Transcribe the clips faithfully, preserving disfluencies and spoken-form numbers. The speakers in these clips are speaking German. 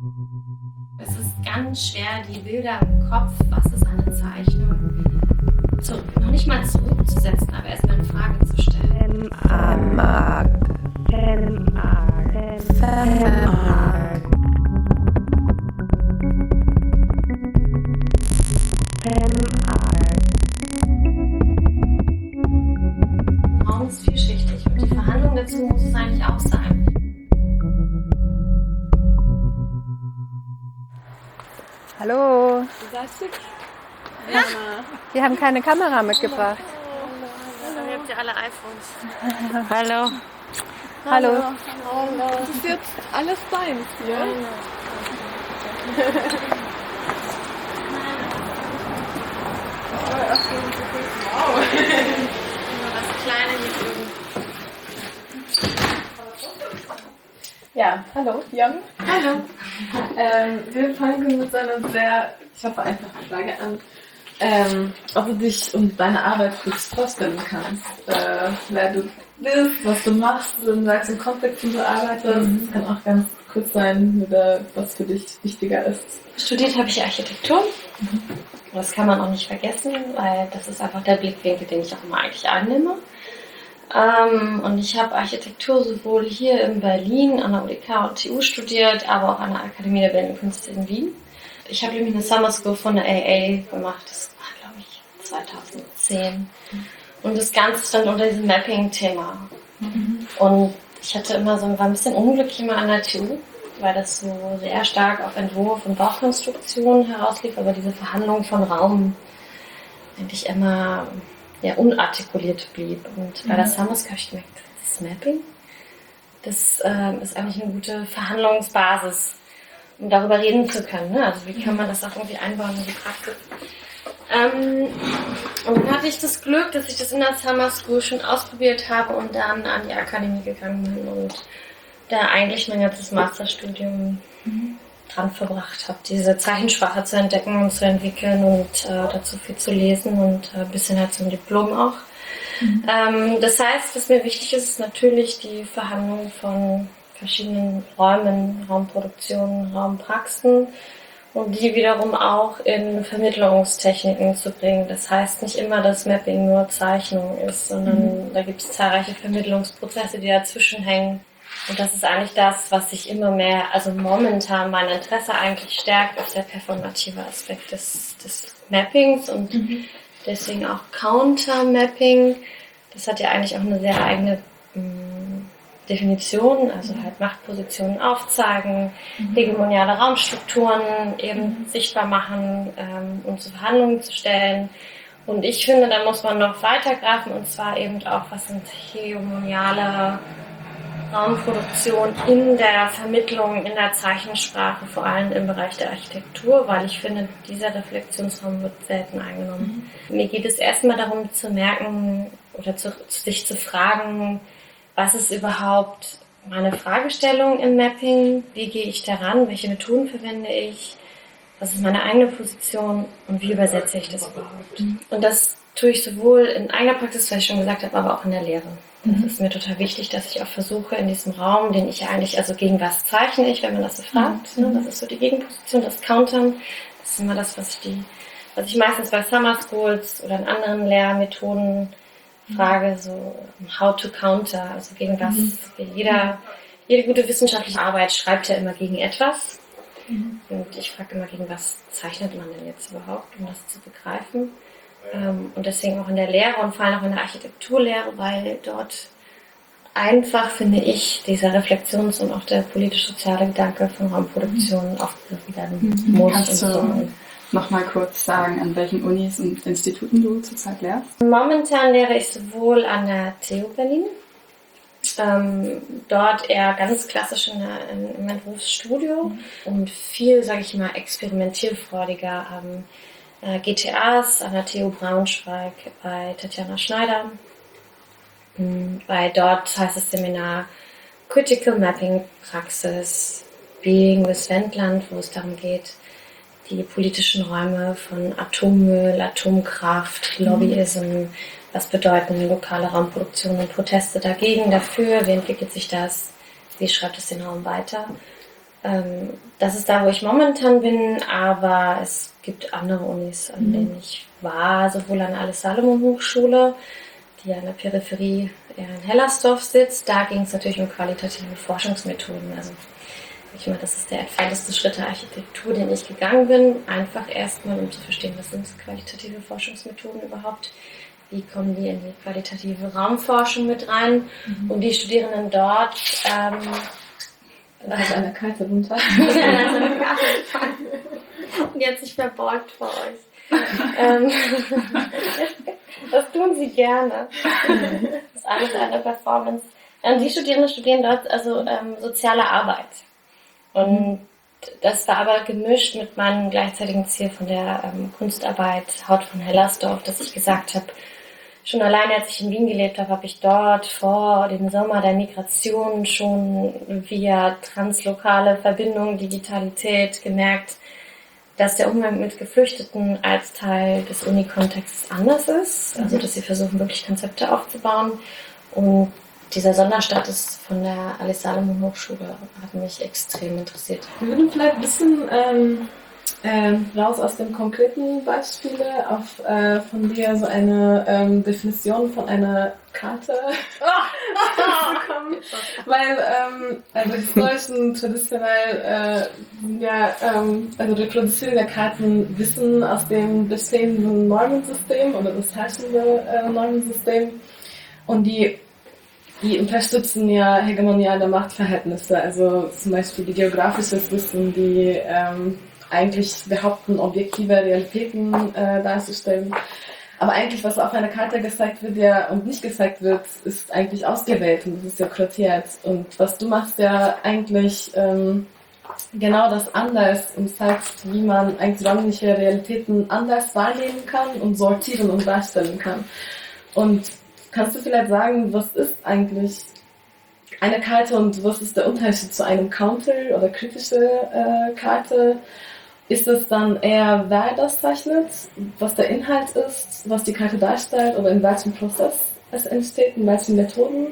Es ist ganz schwer, die Bilder im Kopf, was ist eine Zeichnung, zu, noch nicht mal zurückzusetzen, aber erstmal in Frage zu stellen. Fanart. Fanart. Fanart. Raum ist vielschichtig und die Verhandlung dazu muss es eigentlich auch sein. Hallo. Du sagst jetzt? Ja. Wir haben keine Kamera mitgebracht. Ihr habt ja alle iPhones. Hallo. Hallo. Hallo. Das ist jetzt alles deins hier. Wow. Das Kleine hier drüben. Ja, hallo, Jan. Hallo. Ähm, wir fangen mit einer sehr, ich hoffe, einfachen Frage an. Ähm, ob du dich und deine Arbeit kurz vorstellen kannst. Äh, wer du bist, was du machst, dann sagst du Kontext, wie du arbeitest. Mhm. Kann auch ganz kurz sein, oder was für dich wichtiger ist. Studiert habe ich Architektur. Mhm. Das kann man auch nicht vergessen, weil das ist einfach der Blickwinkel, den ich auch immer eigentlich annehme. Ähm, und ich habe Architektur sowohl hier in Berlin an der U D K und T U studiert, aber auch an der Akademie der Bildenden Künste in Wien. Ich habe nämlich eine Summer School von der A A gemacht, das war glaube ich zweitausendzehn. Und das Ganze stand unter diesem Mapping-Thema. Mhm. Und ich hatte immer so, war ein bisschen unglücklich immer an der T U, weil das so sehr stark auf Entwurf und Baukonstruktion herauslief, aber diese Verhandlung von Raum eigentlich immer ja, unartikuliert blieb. Und bei der Summer School habe ich gemerkt, das Mapping, das ähm, ist eigentlich eine gute Verhandlungsbasis, um darüber reden zu können. Ne? Also wie kann man das auch irgendwie einbauen in die Praxis? Ähm, und dann hatte ich das Glück, dass ich das in der Summer School schon ausprobiert habe und dann an die Akademie gegangen bin und da eigentlich mein ganzes Masterstudium mhm. dran verbracht habe, diese Zeichensprache zu entdecken und zu entwickeln und äh, dazu viel zu lesen und äh, ein bisschen halt zum Diplom auch. Mhm. Ähm, das heißt, was mir wichtig ist, ist natürlich die Verhandlung von verschiedenen Räumen, Raumproduktionen, Raumpraxen und die wiederum auch in Vermittlungstechniken zu bringen. Das heißt nicht immer, dass Mapping nur Zeichnung ist, sondern mhm. da gibt es zahlreiche Vermittlungsprozesse, die dazwischen hängen. Und das ist eigentlich das, was sich immer mehr, also momentan mein Interesse eigentlich stärkt, ist der performative Aspekt des, des Mappings und mhm. deswegen auch Counter-Mapping. Das hat ja eigentlich auch eine sehr eigene mh, Definition, also halt Machtpositionen aufzeigen, mhm. hegemoniale Raumstrukturen eben mhm. sichtbar machen ähm, und zu Verhandlungen zu stellen. Und ich finde, da muss man noch weitergreifen und zwar eben auch, was sind hegemoniale Raumproduktion in der Vermittlung, in der Zeichensprache, vor allem im Bereich der Architektur, weil ich finde, dieser Reflexionsraum wird selten eingenommen. Mhm. Mir geht es erstmal darum zu merken oder zu, sich zu fragen, was ist überhaupt meine Fragestellung im Mapping, wie gehe ich daran, welche Methoden verwende ich, was ist meine eigene Position und wie übersetze ich das überhaupt. Mhm. Und das tue ich sowohl in eigener Praxis, was ich schon gesagt habe, aber auch in der Lehre. Das mhm. ist mir total wichtig, dass ich auch versuche, in diesem Raum, den ich ja eigentlich, also gegen was zeichne ich, wenn man das so fragt, mhm. ne? Das ist so die Gegenposition, das Countern, das ist immer das, was ich die, was ich meistens bei Summer Schools oder in anderen Lehrmethoden mhm. frage, so how to counter, also gegen was, mhm. jeder, jede gute wissenschaftliche Arbeit schreibt ja immer gegen etwas mhm. und ich frage immer, gegen was zeichnet man denn jetzt überhaupt, um das zu begreifen. Und deswegen auch in der Lehre und vor allem auch in der Architekturlehre, weil dort einfach, finde ich, dieser Reflexions- und auch der politisch-soziale Gedanke von Raumproduktion mhm. aufgegriffen werden mhm. muss. Kannst du noch mal kurz sagen, an welchen Unis und Instituten du zurzeit lehrst? Momentan lehre ich sowohl an der T U Berlin, ähm, dort eher ganz klassisch in der, in, im Entwurfsstudio mhm. und viel, sage ich mal, experimentierfreudiger ähm, G T As an der T U Braunschweig bei Tatjana Schneider. Bei dort heißt das Seminar Critical Mapping Praxis Being with Wendland, wo es darum geht, die politischen Räume von Atommüll, Atomkraft, Lobbyism, was bedeuten lokale Raumproduktion und Proteste dagegen, dafür, wie entwickelt sich das, wie schreibt es den Raum weiter. Ähm, das ist da, wo ich momentan bin, aber es gibt andere Unis, an Mhm. denen ich war, sowohl an der Alice-Salomon-Hochschule, die an der Peripherie eher in Hellersdorf sitzt. Da ging es natürlich um qualitative Forschungsmethoden. Also ich meine, das ist der entfernteste Schritt der Architektur, den ich gegangen bin. Einfach erstmal, um zu verstehen, was sind qualitative Forschungsmethoden überhaupt? Wie kommen die in die qualitative Raumforschung mit rein? Mhm. Und die Studierenden dort ähm, Da ist eine Karte runter. und jetzt sich verbeugt vor euch. ähm, das tun sie gerne. Das ist alles eine Performance. Ähm, die Studierenden studieren dort also ähm, soziale Arbeit. Und das war aber gemischt mit meinem gleichzeitigen Ziel von der ähm, Kunstarbeit Haut von Hellersdorf, dass ich gesagt habe, schon alleine als ich in Wien gelebt habe, habe ich dort vor dem Sommer der Migration schon via translokale Verbindung, Digitalität gemerkt, dass der Umgang mit Geflüchteten als Teil des Unikontexts anders ist. Also dass sie versuchen, wirklich Konzepte aufzubauen. Und dieser Sonderstatus von der Alice-Salomon-Hochschule hat mich extrem interessiert. Wir würden vielleicht ein bisschen ähm, ähm, raus aus dem konkreten Beispiele auf äh, von dir so eine ähm, Definition von einer Karte bekommen. Weil ähm, also historischen traditionell äh, sind ja, ähm, also reproduzieren ja Karten Wissen aus dem bestehenden Normensystem oder das herrschende äh, Normensystem und die Die unterstützen ja hegemoniale Machtverhältnisse, also zum Beispiel die geografisches Wissen, die ähm, eigentlich behaupten, objektive Realitäten äh, darzustellen. Aber eigentlich, was auf einer Karte gezeigt wird ja und nicht gezeigt wird, ist eigentlich ausgewählt und das ist ja kuratiert. Und was du machst ja eigentlich ähm, genau das anders und zeigst, wie man eigentlich räumliche Realitäten anders wahrnehmen kann und sortieren und darstellen kann. Und kannst du vielleicht sagen, was ist eigentlich eine Karte und was ist der Unterschied zu einem Counter oder kritische äh, Karte? Ist es dann eher, wer das zeichnet, was der Inhalt ist, was die Karte darstellt oder in welchem Prozess es entsteht, in welchen Methoden?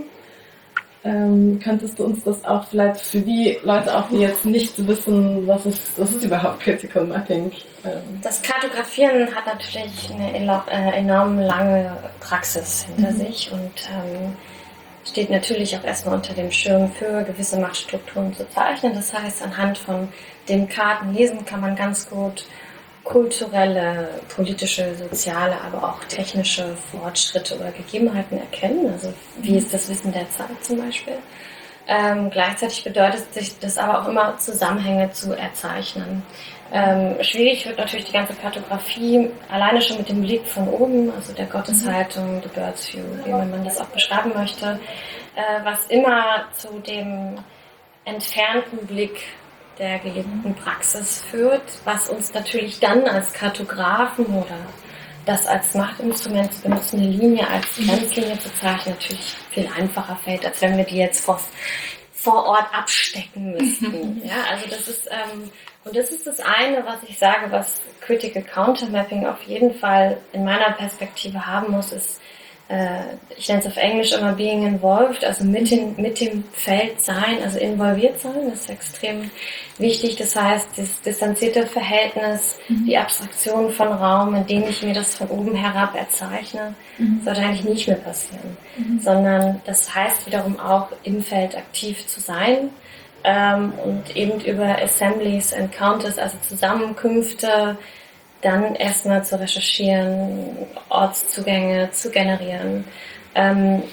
Ähm, könntest du uns das auch vielleicht für die Leute, auch die jetzt nicht wissen, was ist, was ist überhaupt Critical Mapping? Ähm. Das Kartografieren hat natürlich eine äh, enorm lange Praxis hinter mhm. sich und ähm, steht natürlich auch erstmal unter dem Schirm für gewisse Machtstrukturen zu zeichnen. Das heißt, anhand von den Karten lesen kann man ganz gut kulturelle, politische, soziale, aber auch technische Fortschritte oder Gegebenheiten erkennen. Also wie ist das Wissen der Zeit zum Beispiel. Ähm, gleichzeitig bedeutet sich das aber auch immer, Zusammenhänge zu erzeichnen. Ähm, schwierig wird natürlich die ganze Kartografie alleine schon mit dem Blick von oben, also der Gotteshaltung, the Bird's View, wie man das auch beschreiben möchte, äh, was immer zu dem entfernten Blick der gelebten Praxis führt, was uns natürlich dann als Kartografen oder das als Machtinstrument zu benutzen, eine Linie als Grenzlinie zu zeichnen, natürlich viel einfacher fällt, als wenn wir die jetzt vor, vor Ort abstecken müssten. Ja, also das ist, ähm, und das ist das eine, was ich sage, was Critical Countermapping auf jeden Fall in meiner Perspektive haben muss, ist, äh, ich nenne es auf Englisch immer being involved, also mit, in, mit dem Feld sein, also involviert sein, das ist extrem wichtig. Das heißt, das distanzierte Verhältnis, mhm. die Abstraktion von Raum, in dem ich mir das von oben herab erzeichne, mhm. sollte eigentlich nicht mehr passieren, mhm. sondern das heißt wiederum auch, im Feld aktiv zu sein ähm, und eben über Assemblies, Encounters, also Zusammenkünfte, dann erstmal zu recherchieren, Ortszugänge zu generieren, ähm,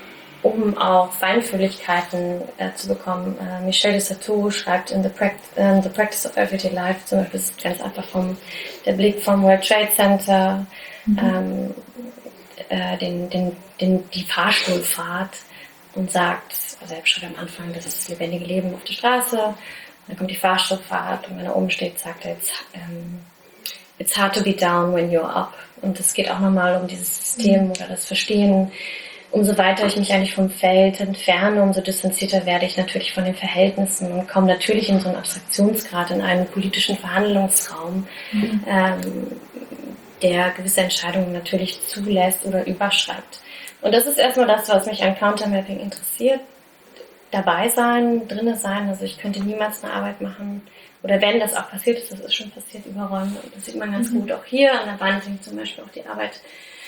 um auch Feinfühligkeiten äh, zu bekommen. Äh, Michel de Certeau schreibt in The, Pract- uh, The Practice of Everyday Life, zum Beispiel, das ist ganz einfach vom, der Blick vom World Trade Center, mhm. ähm, äh, den, den, den, die Fahrstuhlfahrt und sagt, also er schreibt am Anfang, das ist das lebendige Leben auf der Straße, dann kommt die Fahrstuhlfahrt und wenn er oben steht, sagt er jetzt, ähm, it's hard to be down when you're up. Und es geht auch nochmal um dieses System mhm. oder das Verstehen. Umso weiter ich mich eigentlich vom Feld entferne, umso distanzierter werde ich natürlich von den Verhältnissen und komme natürlich in so einen Abstraktionsgrad, in einen politischen Verhandlungsraum, mhm. ähm, der gewisse Entscheidungen natürlich zulässt oder überschreibt. Und das ist erstmal das, was mich an Countermapping interessiert. dabei sein, drinne sein. Also ich könnte niemals eine Arbeit machen. Oder wenn das auch passiert ist, das ist schon passiert über Räume. Das sieht man ganz mhm. gut auch hier. An der Wand hängt zum Beispiel auch die Arbeit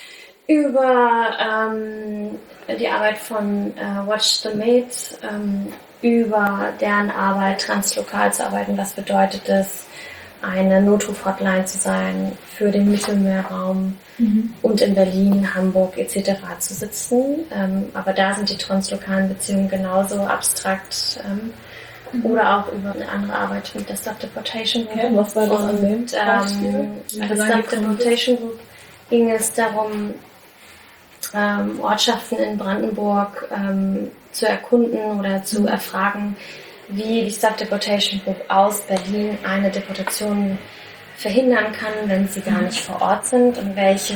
über ähm, die Arbeit von äh, Watch the Maid, ähm, über deren Arbeit translokal zu arbeiten. Was bedeutet es, eine Notruf-Hotline zu sein für den Mittelmeerraum mhm. und in Berlin, Hamburg et cetera zu sitzen. Ähm, aber da sind die translokalen Beziehungen genauso abstrakt. Ähm, mhm. Oder auch über eine andere Arbeit mit der Stop Deportation Group. Okay, was war das an dem und, ähm, bei der Stop Deportation Group ging es darum, ähm, Ortschaften in Brandenburg ähm, zu erkunden oder zu mhm. erfragen, wie die Stop Deportation Group aus Berlin eine Deportation verhindern kann, wenn sie gar nicht vor Ort sind und welche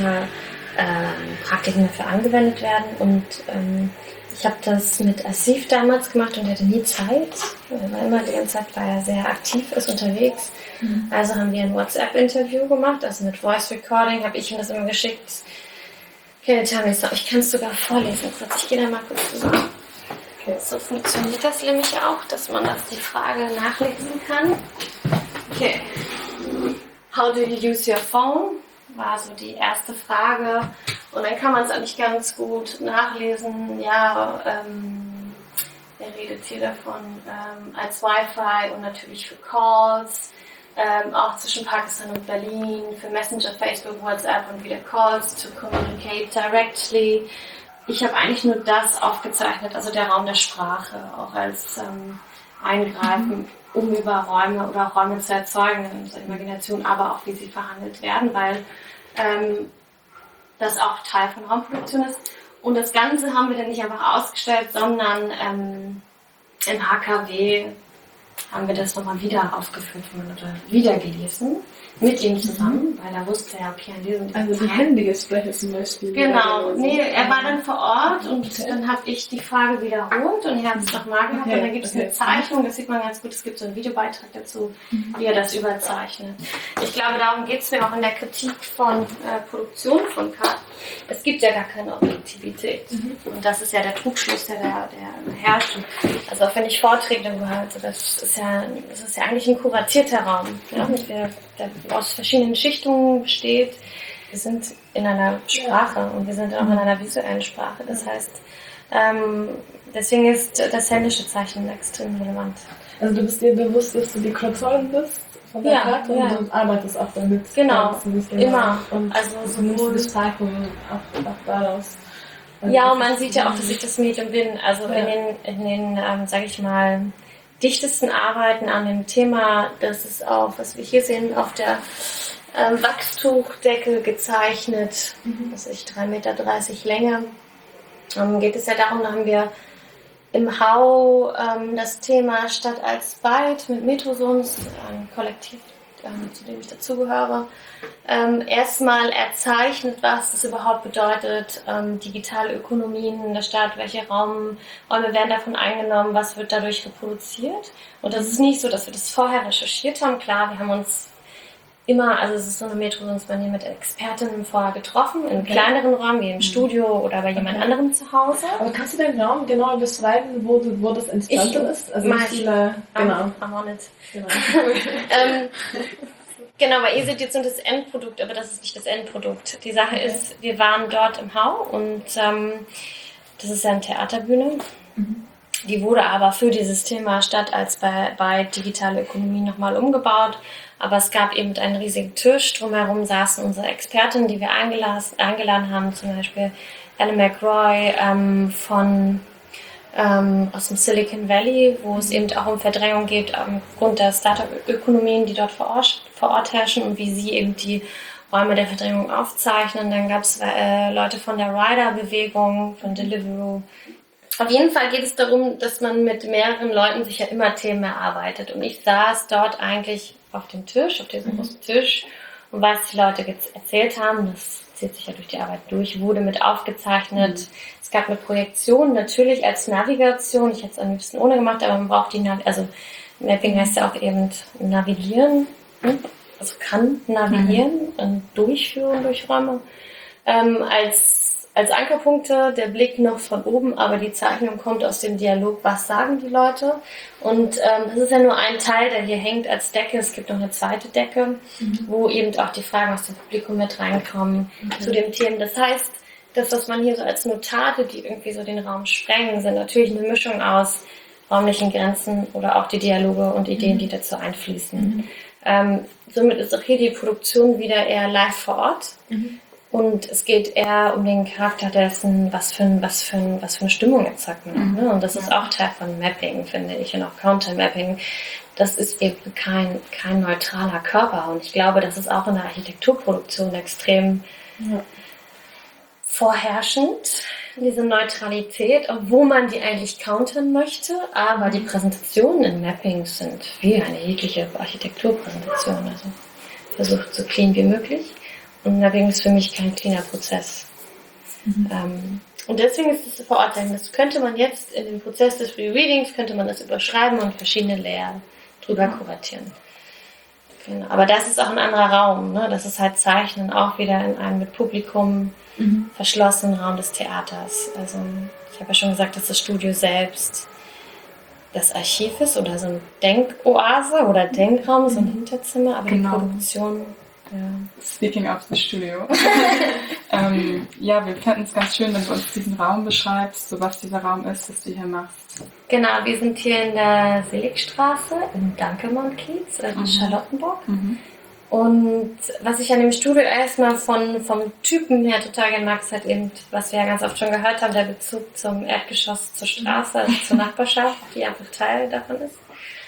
ähm, Praktiken dafür angewendet werden. Und ähm, ich habe das mit Asif damals gemacht und er hatte nie Zeit. Er war immer die ganze Zeit, weil er sehr aktiv ist, unterwegs. Mhm. Also haben wir ein WhatsApp-Interview gemacht, also mit Voice Recording, habe ich ihm das immer geschickt. Okay, Tami, ich kann es sogar vorlesen kurz. Ich gehe da mal kurz zusammen. Okay. So funktioniert das nämlich auch, dass man das die Frage nachlesen kann. Okay. How do you use your phone? War so die erste Frage. Und dann kann man es eigentlich ganz gut nachlesen. Ja, ähm, er redet hier davon ähm, als Wi-Fi und natürlich für Calls. Ähm, auch zwischen Pakistan und Berlin, für Messenger, Facebook, WhatsApp und wieder Calls to communicate directly. Ich habe eigentlich nur das aufgezeichnet, also der Raum der Sprache, auch als ähm, Eingreifen, um über Räume oder Räume zu erzeugen in unserer Imagination, aber auch wie sie verhandelt werden, weil ähm, das auch Teil von Raumproduktion ist. Und das Ganze haben wir dann nicht einfach ausgestellt, sondern ähm, im H K W haben wir das nochmal wieder aufgeführt oder wieder gelesen, mit ihm zusammen, weil er wusste ja, okay, an diesem Also die händige Sprecher zum Beispiel. Genau, nee, er war dann vor Ort und okay. dann habe ich die Frage wiederholt und er hat es nochmal gemacht okay. und dann gibt es okay. eine Zeichnung, das sieht man ganz gut, es gibt so einen Videobeitrag dazu, mhm. wie er das überzeichnet. Ich glaube, darum geht es mir auch in der Kritik von äh, Produktion von K A T. Es gibt ja gar keine Objektivität mhm. und das ist ja der Trugschluss, der da der herrscht. Also auch wenn ich Vorträge halte, das ist ja, das ist ja eigentlich ein kuratierter Raum, ja, mit der, der aus verschiedenen Schichtungen besteht. Wir sind in einer Sprache ja. und wir sind auch in einer visuellen Sprache. Das heißt, ähm, deswegen ist das händische Zeichnen extrem relevant. Also du bist dir bewusst, dass du die Kuratorin bist von der ja, Karte ja. und du arbeitest auch damit. Genau, immer. Und also so nimmst du Beschreibungen auch, auch daraus. Also ja, und man sieht ja auch, dass ich das Medium bin. Also ja. in den, in den ähm, sage ich mal, dichtesten Arbeiten an dem Thema, das ist auch, was wir hier sehen, auf der ähm, Wachstuchdecke gezeichnet, mhm. das ist drei Meter dreißig Länge. Ähm, geht es ja darum, da haben wir im Hau ähm, das Thema Stadt als Byte mit Metrosons, ein Kollektiv, ähm, zu dem ich dazugehöre, ähm, erstmal erzeichnet, was das überhaupt bedeutet, ähm, digitale Ökonomien in der Stadt, welche Raum, Räume werden davon eingenommen, was wird dadurch reproduziert. Und das ist nicht so, dass wir das vorher recherchiert haben. Klar, wir haben uns immer, also es ist so eine Metrosons-Manier mit Expertinnen vorher getroffen, in okay. kleineren Räumen, wie im Studio oder bei jemand okay. anderem zu Hause. Aber kannst du den Raum genau beschreiben, wo, du, wo das entstanden ich, ist? Also wie viele, genau. I'm on it. Genau. ähm, genau, weil ihr seht jetzt nur das Endprodukt, aber das ist nicht das Endprodukt. Die Sache okay. ist, wir waren dort im Hau und ähm, das ist ja eine Theaterbühne. Mhm. Die wurde aber für dieses Thema Stadt als bei, bei digitale Ökonomie nochmal umgebaut. Aber es gab eben einen riesigen Tisch. Drumherum saßen unsere Expertinnen, die wir eingeladen, eingeladen haben, zum Beispiel Ellen McRoy ähm, von, ähm, aus dem Silicon Valley, wo es eben auch um Verdrängung geht, aufgrund der Startup-Ökonomien, die dort vor Ort, vor Ort herrschen und wie sie eben die Räume der Verdrängung aufzeichnen. Dann gab es äh, Leute von der Rider-Bewegung, von Deliveroo. Auf jeden Fall geht es darum, dass man mit mehreren Leuten sich ja immer Themen erarbeitet. Und ich saß dort eigentlich auf dem Tisch, auf diesem großen Tisch. Und was die Leute erzählt haben, das zieht sich ja durch die Arbeit durch, wurde mit aufgezeichnet. Mhm. Es gab eine Projektion, natürlich als Navigation. Ich hätte es am liebsten ohne gemacht, aber man braucht die Navigation. Also Mapping heißt ja auch eben navigieren. Also kann navigieren mhm. und durchführen durch Räume. Ähm, als als Ankerpunkte der Blick noch von oben, aber die Zeichnung kommt aus dem Dialog, was sagen die Leute. Und ähm, das ist ja nur ein Teil, der hier hängt als Decke. Es gibt noch eine zweite Decke, mhm. wo eben auch die Fragen aus dem Publikum mit reinkommen okay. zu dem Thema. Das heißt, das, was man hier so als Notate, die irgendwie so den Raum sprengen, sind natürlich eine Mischung aus räumlichen Grenzen oder auch die Dialoge und Ideen, mhm. die dazu einfließen. Mhm. Ähm, somit ist auch hier die Produktion wieder eher live vor Ort. Mhm. Und es geht eher um den Charakter dessen, was für, ein, was für, ein, was für eine Stimmung erzeugt man. Mhm. Ne? Und das ist auch Teil von Mapping, finde ich, und auch Counter-Mapping. Das ist eben kein, kein neutraler Körper. Und ich glaube, das ist auch in der Architekturproduktion extrem ja. vorherrschend, diese Neutralität, obwohl man die eigentlich countern möchte. Aber die Präsentationen in Mappings sind wie eine jegliche Architekturpräsentation. Also versucht so clean wie möglich. Und Mapping ist für mich kein cleaner Prozess. Mhm. Ähm, und deswegen ist es vor Ort, das könnte man jetzt in dem Prozess des Rereadings, könnte man das überschreiben und verschiedene Layer drüber kuratieren. Genau. Aber das ist auch ein anderer Raum, ne? Das ist halt Zeichnen auch wieder in einem mit Publikum mhm. verschlossenen Raum des Theaters. Also ich habe ja schon gesagt, dass das Studio selbst das Archiv ist oder so ein Denkoase oder Denkraum, so ein Hinterzimmer, aber genau. die Produktion... Ja. Speaking of the Studio. ähm, ja, wir fänden es ganz schön, wenn du uns diesen Raum beschreibst, so was dieser Raum ist, was du hier machst. Genau, wir sind hier in der Seligstraße im Dankelmont-Kiez in mhm. Charlottenburg. Mhm. Und was ich an dem Studio erstmal von, vom Typen her total gerne mag, ist halt eben, was wir ja ganz oft schon gehört haben, der Bezug zum Erdgeschoss, zur Straße, also zur Nachbarschaft, die einfach Teil davon ist.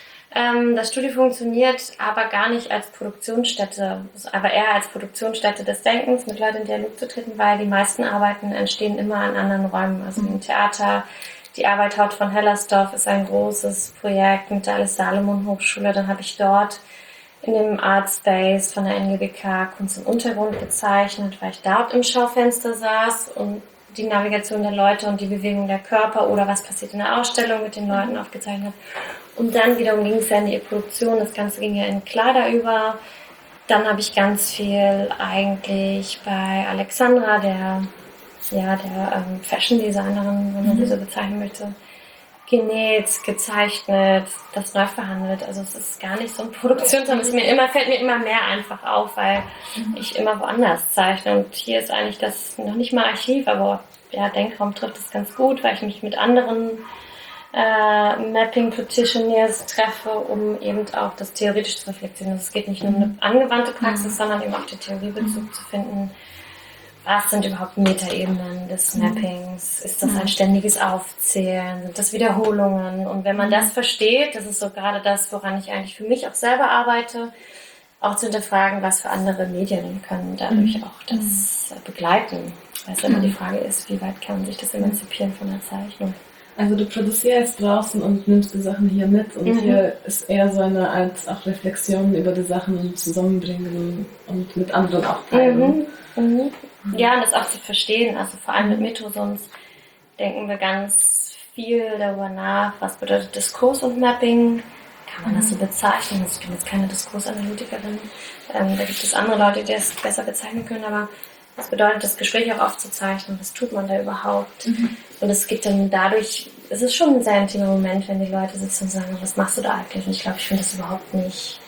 Das Studio funktioniert aber gar nicht als Produktionsstätte, aber eher als Produktionsstätte des Denkens, mit Leuten in Dialog zu treten, weil die meisten Arbeiten entstehen immer an anderen Räumen. Also im Theater, die Arbeit Haut von Hellersdorf ist ein großes Projekt mit der Alice-Salomon-Hochschule. Dann habe ich dort in dem Art Space von der N G B K Kunst im Untergrund gezeichnet, weil ich dort im Schaufenster saß und die Navigation der Leute und die Bewegung der Körper oder was passiert in der Ausstellung mit den Leuten aufgezeichnet habe. Und dann wiederum ging es ja in die Produktion, das Ganze ging ja in Kleider über. Dann habe ich ganz viel eigentlich bei Alexandra, der, ja, der ähm, Fashion Designerin, wenn man sie so bezeichnen möchte, genäht, gezeichnet, das neu verhandelt. Also es ist gar nicht so ein Produktion, sondern es mir immer, fällt mir immer mehr einfach auf, weil ich immer woanders zeichne. Und hier ist eigentlich das noch nicht mal Archiv, aber ja, Denkraum trifft es ganz gut, weil ich mich mit anderen äh, Mapping Practitioners treffe, um eben auch das theoretisch zu reflektieren. Also es geht nicht nur um eine angewandte Praxis, sondern eben auch den Theoriebezug zu finden. Was sind überhaupt Metaebenen des Mappings? Ist das ein ständiges Aufzählen? Sind das Wiederholungen? Und wenn man das versteht, das ist so gerade das, woran ich eigentlich für mich auch selber arbeite, auch zu hinterfragen, was für andere Medien können dadurch auch das begleiten. Weil es immer die Frage ist, wie weit kann sich das emanzipieren von der Zeichnung? Also du produzierst draußen und nimmst die Sachen hier mit und mhm. hier ist eher so eine Art auch Reflexion über die Sachen und Zusammenbringen und mit anderen auch teilen. Mhm. Mhm. Ja, und das auch zu verstehen, also vor allem mit Metrosons denken wir ganz viel darüber nach, was bedeutet Diskurs und Mapping, kann man das so bezeichnen, ich bin jetzt keine Diskursanalytikerin, ähm, da gibt es andere Leute, die das besser bezeichnen können, aber was bedeutet das Gespräch auch aufzuzeichnen, was tut man da überhaupt? Mhm. Und es gibt dann dadurch, es ist schon ein sehr intimer Moment, wenn die Leute sitzen und sagen, was machst du da eigentlich? Und ich glaube, ich finde das überhaupt nicht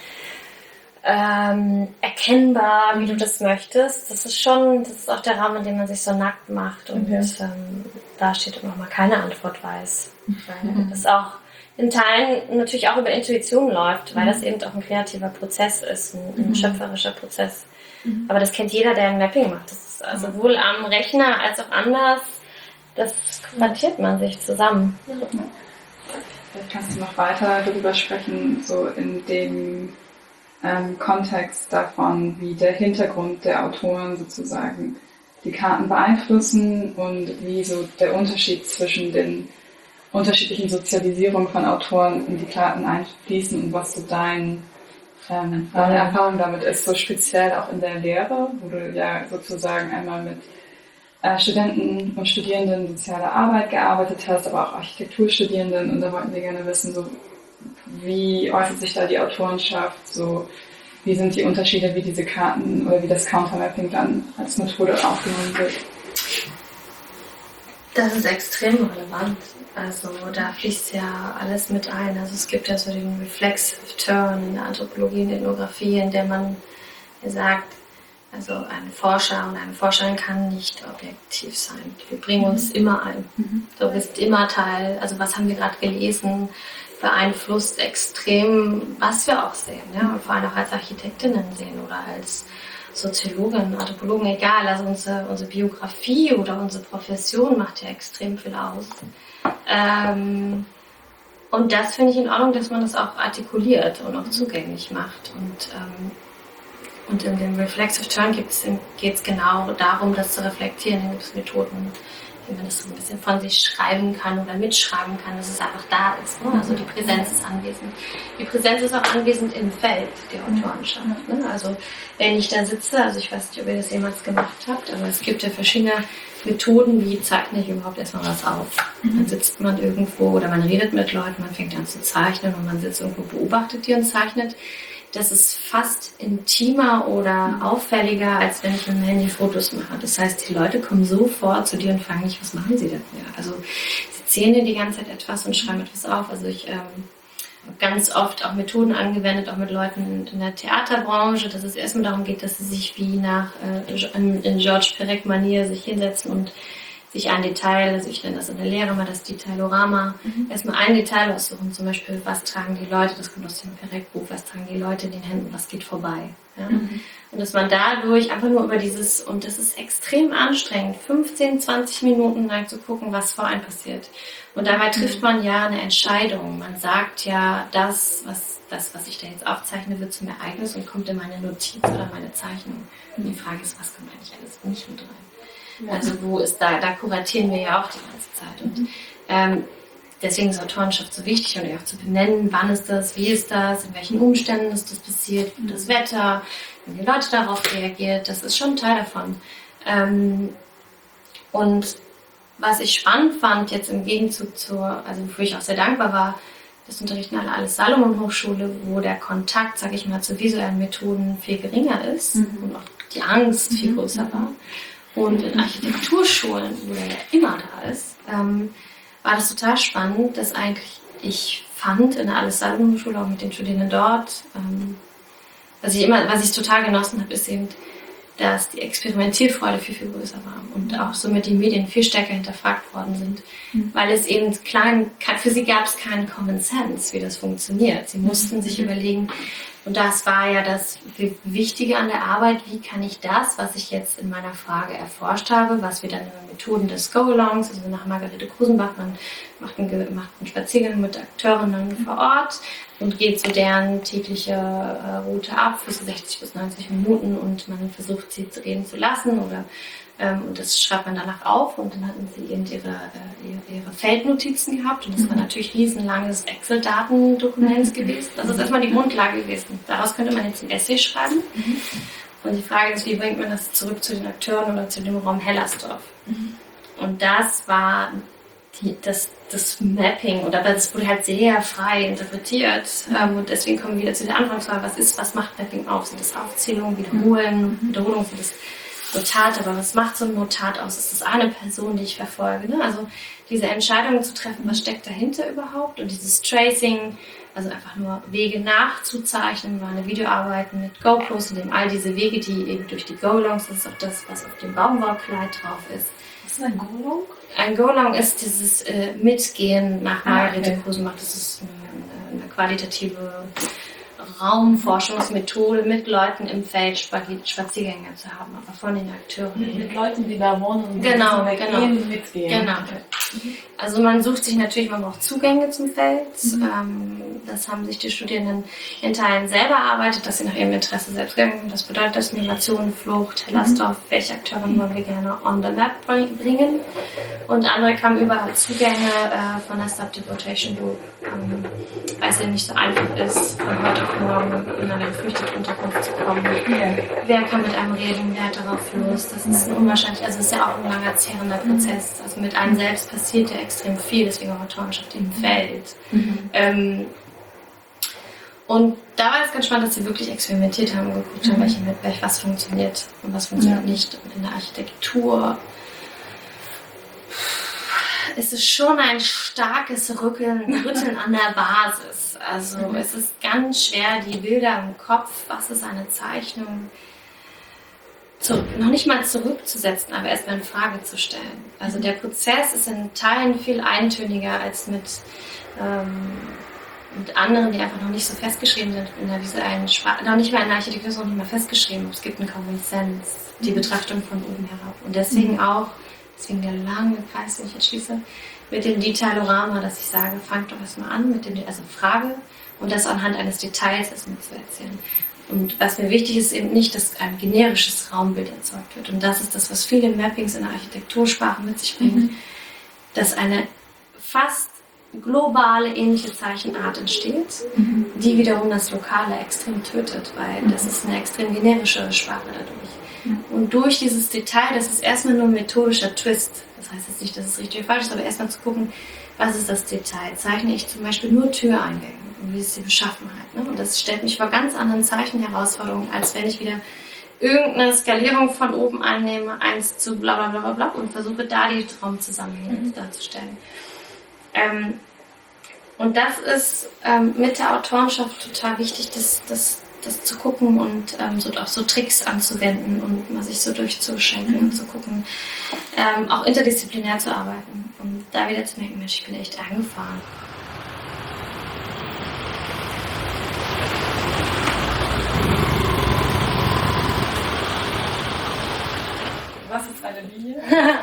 ähm, erkennbar, wie du das möchtest. Das ist schon, das ist auch der Rahmen, in dem man sich so nackt macht und okay. ähm, da steht und auch mal keine Antwort weiß. Weil mhm. das auch in Teilen natürlich auch über Intuition läuft, weil mhm. das eben auch ein kreativer Prozess ist, ein, ein mhm. schöpferischer Prozess. Mhm. Aber das kennt jeder, der ein Mapping macht. Das ist also mhm. sowohl am Rechner als auch anders. Das konfrontiert man sich zusammen. Ja. Vielleicht kannst du noch weiter darüber sprechen, so in dem ähm, Kontext davon, wie der Hintergrund der Autoren sozusagen die Karten beeinflussen und wie so der Unterschied zwischen den unterschiedlichen Sozialisierungen von Autoren in die Karten einfließen und was so dein ähm, deine Erfahrung damit ist, so speziell auch in der Lehre, wo du ja sozusagen einmal mit äh, Studenten und Studierenden soziale Arbeit gearbeitet hast, aber auch Architekturstudierenden, und da wollten wir gerne wissen, so wie äußert sich da die Autorenschaft, so wie sind die Unterschiede, wie diese Karten oder wie das Countermapping dann als Methode aufgenommen wird? Das ist extrem relevant. Also da fließt ja alles mit ein. Also es gibt ja so den Reflexive Turn in der Anthropologie und Ethnografie, in der man sagt, also ein Forscher und eine Forscherin kann nicht objektiv sein. Wir bringen uns mhm. immer ein. Mhm. Du bist immer Teil. Also was haben wir gerade gelesen, beeinflusst extrem, was wir auch sehen. Ja? Und vor allem auch als Architektinnen sehen oder als Soziologin, Anthropologen, egal. Also unsere, unsere Biografie oder unsere Profession macht ja extrem viel aus. Ähm, und das finde ich in Ordnung, dass man das auch artikuliert und auch zugänglich macht. Und, ähm, und in dem Reflexive Turn geht es genau darum, das zu reflektieren. Da gibt es Methoden, wie man das so ein bisschen von sich schreiben kann oder mitschreiben kann, dass es einfach da ist. Ne? Also die Präsenz ist anwesend. Die Präsenz ist auch anwesend im Feld der Autorenschaft. Ne? Also wenn ich da sitze, also ich weiß nicht, ob ihr das jemals gemacht habt, aber es gibt ja verschiedene Methoden, wie zeichne ich überhaupt erstmal was auf. Dann sitzt man irgendwo oder man redet mit Leuten, man fängt an zu zeichnen und man sitzt irgendwo, beobachtet die und zeichnet. Das ist fast intimer oder auffälliger, als wenn ich mit dem Handy Fotos mache. Das heißt, die Leute kommen sofort zu dir und fragen dich, was machen sie denn hier? Also sie zählen dir die ganze Zeit etwas und schreiben etwas auf. Also ich ähm, habe ganz oft auch Methoden angewendet, auch mit Leuten in der Theaterbranche, dass es erstmal darum geht, dass sie sich wie nach äh, in Georges Perec-Manier sich hinsetzen und sich ein Detail, also ich nenne das in der Lehre mal das Detailorama, mhm. erstmal ein Detail aussuchen, zum Beispiel, was tragen die Leute, das kommt aus dem Perec-Buch, was tragen die Leute in den Händen, was geht vorbei. Ja? Mhm. Und dass man dadurch einfach nur über dieses, und das ist extrem anstrengend, fünfzehn, zwanzig Minuten lang zu gucken, was vor einem passiert. Und dabei trifft man ja eine Entscheidung. Man sagt ja, das, was, das, was ich da jetzt aufzeichne, wird zum Ereignis und kommt in meine Notiz oder meine Zeichnung. Und die Frage ist, was kommt eigentlich alles nicht mit rein? Also wo ist da, da kuratieren wir ja auch die ganze Zeit. Und ähm, deswegen ist Autorenschaft so wichtig und auch zu benennen, wann ist das, wie ist das, in welchen Umständen ist das passiert, wie das Wetter, wie die Leute darauf reagiert, das ist schon ein Teil davon. Ähm, und was ich spannend fand, jetzt im Gegenzug zur, also wofür ich auch sehr dankbar war, das Unterrichten an der Alles-Salomon-Hochschule, wo der Kontakt, sage ich mal, zu visuellen Methoden viel geringer ist mhm. und auch die Angst viel größer war. Und in Architekturschulen, wo der ja immer da ist, ähm, war das total spannend, dass eigentlich ich fand in der Alles-Salomon-Schule, auch mit den Studierenden dort, ähm, was ich immer, was ich total genossen habe, ist eben, dass die Experimentierfreude viel, viel größer war und auch somit die Medien viel stärker hinterfragt worden sind, mhm. weil es eben klein, für sie gab es keinen Common Sense, wie das funktioniert. Sie mussten mhm. sich überlegen, und das war ja das Wichtige an der Arbeit, wie kann ich das, was ich jetzt in meiner Frage erforscht habe, was wir dann in den Methoden des Go-Alongs, also nach Margarete Krusenbach, man macht einen, macht einen Spaziergang mit Akteurinnen vor Ort und geht so deren tägliche äh, Route ab für so sechzig bis neunzig Minuten und man versucht sie zu reden zu lassen oder ähm, und das schreibt man danach auf und dann hatten sie eben ihre, äh, ihre Feldnotizen gehabt und das war natürlich riesenlanges Excel-Datendokument gewesen. Das ist erstmal die Grundlage gewesen. Daraus könnte man jetzt ein Essay schreiben. Mhm. Und die Frage ist, wie bringt man das zurück zu den Akteuren oder zu dem Raum Hellersdorf? Mhm. Und das war die, das, das Mapping, oder das wurde halt sehr frei interpretiert. Mhm. Und deswegen kommen wir wieder zu der Anfangsfrage, was ist, was macht Mapping auf? Sind das Aufzählungen, Wiederholen, mhm. Wiederholungen, sind das Notate, aber was macht so ein Notat aus? Ist das eine Person, die ich verfolge? Ne? Also diese Entscheidungen zu treffen, was steckt dahinter überhaupt? Und dieses Tracing, also einfach nur Wege nachzuzeichnen, war eine Videoarbeit mit GoPros, in dem all diese Wege, die eben durch die Go-Alongs, das ist auch das, was auf dem Baumwollkleid drauf ist. Was ist ein Go-Along? Ein Go-Along ist dieses äh, Mitgehen nach Margarete Krusenbach. Das ist eine, eine qualitative Raumforschungsmethode, mit Leuten im Feld Spaziergänge zu haben, aber von den Akteuren. Mit Leuten, die da wohnen und genau, genau. mitgehen. Genau. Also man sucht sich natürlich, man braucht Zugänge zum Feld. Mhm. Ähm, das haben sich die Studierenden in Teilen selber erarbeitet, dass sie nach ihrem Interesse selbst gehen. Das bedeutet das Migration, Flucht, Hellersdorf, mhm. welche Akteuren wollen wir gerne on the map bringen. Und andere kamen überall Zugänge äh, von der Subdeportation Group, ähm, weil es ja nicht so einfach ist, von heute auf morgen in eine Flüchtlingsunterkunft zu kommen. Ja. Wer kann mit einem reden, wer hat darauf Lust? Das ist ein unwahrscheinlich, also es ist ja auch ein langer, zehrender Prozess. Also mit einem selbst passiert ja extrem viel, deswegen auch Autorenschaft im Feld. Mhm. Ähm, und da war es ganz spannend, dass sie wirklich experimentiert haben und geguckt haben, mhm. welche, welche, was funktioniert und was funktioniert ja. nicht. Und in der Architektur ist es schon ein starkes Rückeln, Rütteln an der Basis. Also mhm. es ist ganz schwer, die Bilder im Kopf, was ist eine Zeichnung, zu, noch nicht mal zurückzusetzen, aber erstmal in Frage zu stellen. Also der Prozess ist in Teilen viel eintöniger als mit, ähm, mit anderen, die einfach noch nicht so festgeschrieben sind in der visuellen Sprache. Noch nicht mal in der Architektur ist noch nicht mal festgeschrieben, es gibt einen Common Sense, die Betrachtung von oben herab. Und deswegen mhm. auch, deswegen der lange Kreis, den ich jetzt schließe, mit dem Detailorama, dass ich sage, fangt doch erstmal an mit dem, also Frage und das anhand eines Details erstmal zu erzählen. Und was mir wichtig ist, eben nicht, dass ein generisches Raumbild erzeugt wird. Und das ist das, was viele Mappings in der Architektursprache mit sich bringen, mhm. dass eine fast globale ähnliche Zeichenart entsteht, mhm. die wiederum das Lokale extrem tötet, weil mhm. das ist eine extrem generische Sprache dadurch. Mhm. Und durch dieses Detail, das ist erstmal nur ein methodischer Twist, das heißt jetzt nicht, dass es richtig oder falsch ist, aber erstmal zu gucken, was ist das Detail? Zeichne ich zum Beispiel nur Türeingänge und wie ist die Beschaffenheit? Ne? Und das stellt mich vor ganz anderen Zeichenherausforderungen, als wenn ich wieder irgendeine Skalierung von oben einnehme, eins zu bla bla bla bla bla und versuche da die Traumzusammenhänge mhm. darzustellen. Ähm, und das ist ähm, mit der Autorenschaft total wichtig, das, das, das zu gucken und ähm, so, auch so Tricks anzuwenden und mal sich so durchzuschenken mhm. und zu gucken, ähm, auch interdisziplinär zu arbeiten und da wieder zu merken, Mensch, ich bin echt eingefahren. Was ist eine Linie?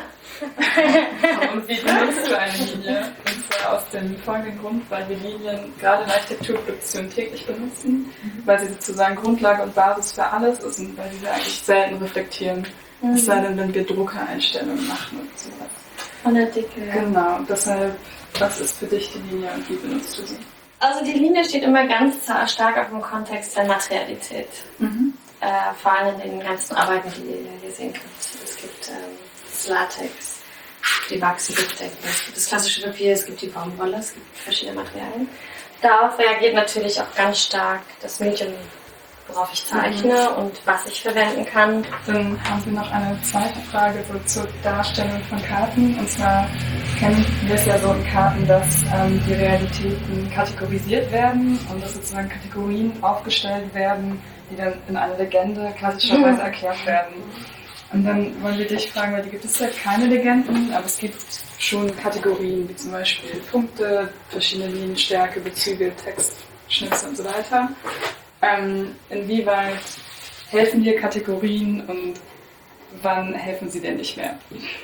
Und wie benutzt du eine Linie? Und zwar aus dem folgenden Grund, weil wir Linien gerade in Architekturproduktion täglich benutzen, mhm. weil sie sozusagen Grundlage und Basis für alles ist und weil sie eigentlich selten reflektieren. Mhm. Es sei denn, wenn wir Druckereinstellungen machen und sowas. Von der Dicke. Genau, deshalb, was ist für dich die Linie und wie benutzt du sie? Also die Linie steht immer ganz stark auf dem Kontext der Materialität. Mhm. Äh, vor allem in den ganzen Arbeiten, die ihr hier sehen könnt. Es gibt ähm, das Latex, die Wachs, die Duftdecke, es gibt das klassische Papier, es gibt die Baumwolle, es gibt verschiedene Materialien. Darauf reagiert natürlich auch ganz stark das Medium, worauf ich zeichne mhm. und was ich verwenden kann. Dann haben wir noch eine zweite Frage so zur Darstellung von Karten. Und zwar kennen wir es ja so in Karten, dass ähm, die Realitäten kategorisiert werden und dass sozusagen Kategorien aufgestellt werden, die dann in einer Legende klassischerweise erklärt werden. Und dann wollen wir dich fragen, weil die gibt es ja keine Legenden, aber es gibt schon Kategorien, wie zum Beispiel Punkte, verschiedene Linienstärke, Bezüge, Textschnitze und so weiter. Ähm, inwieweit helfen dir Kategorien und wann helfen sie dir nicht mehr?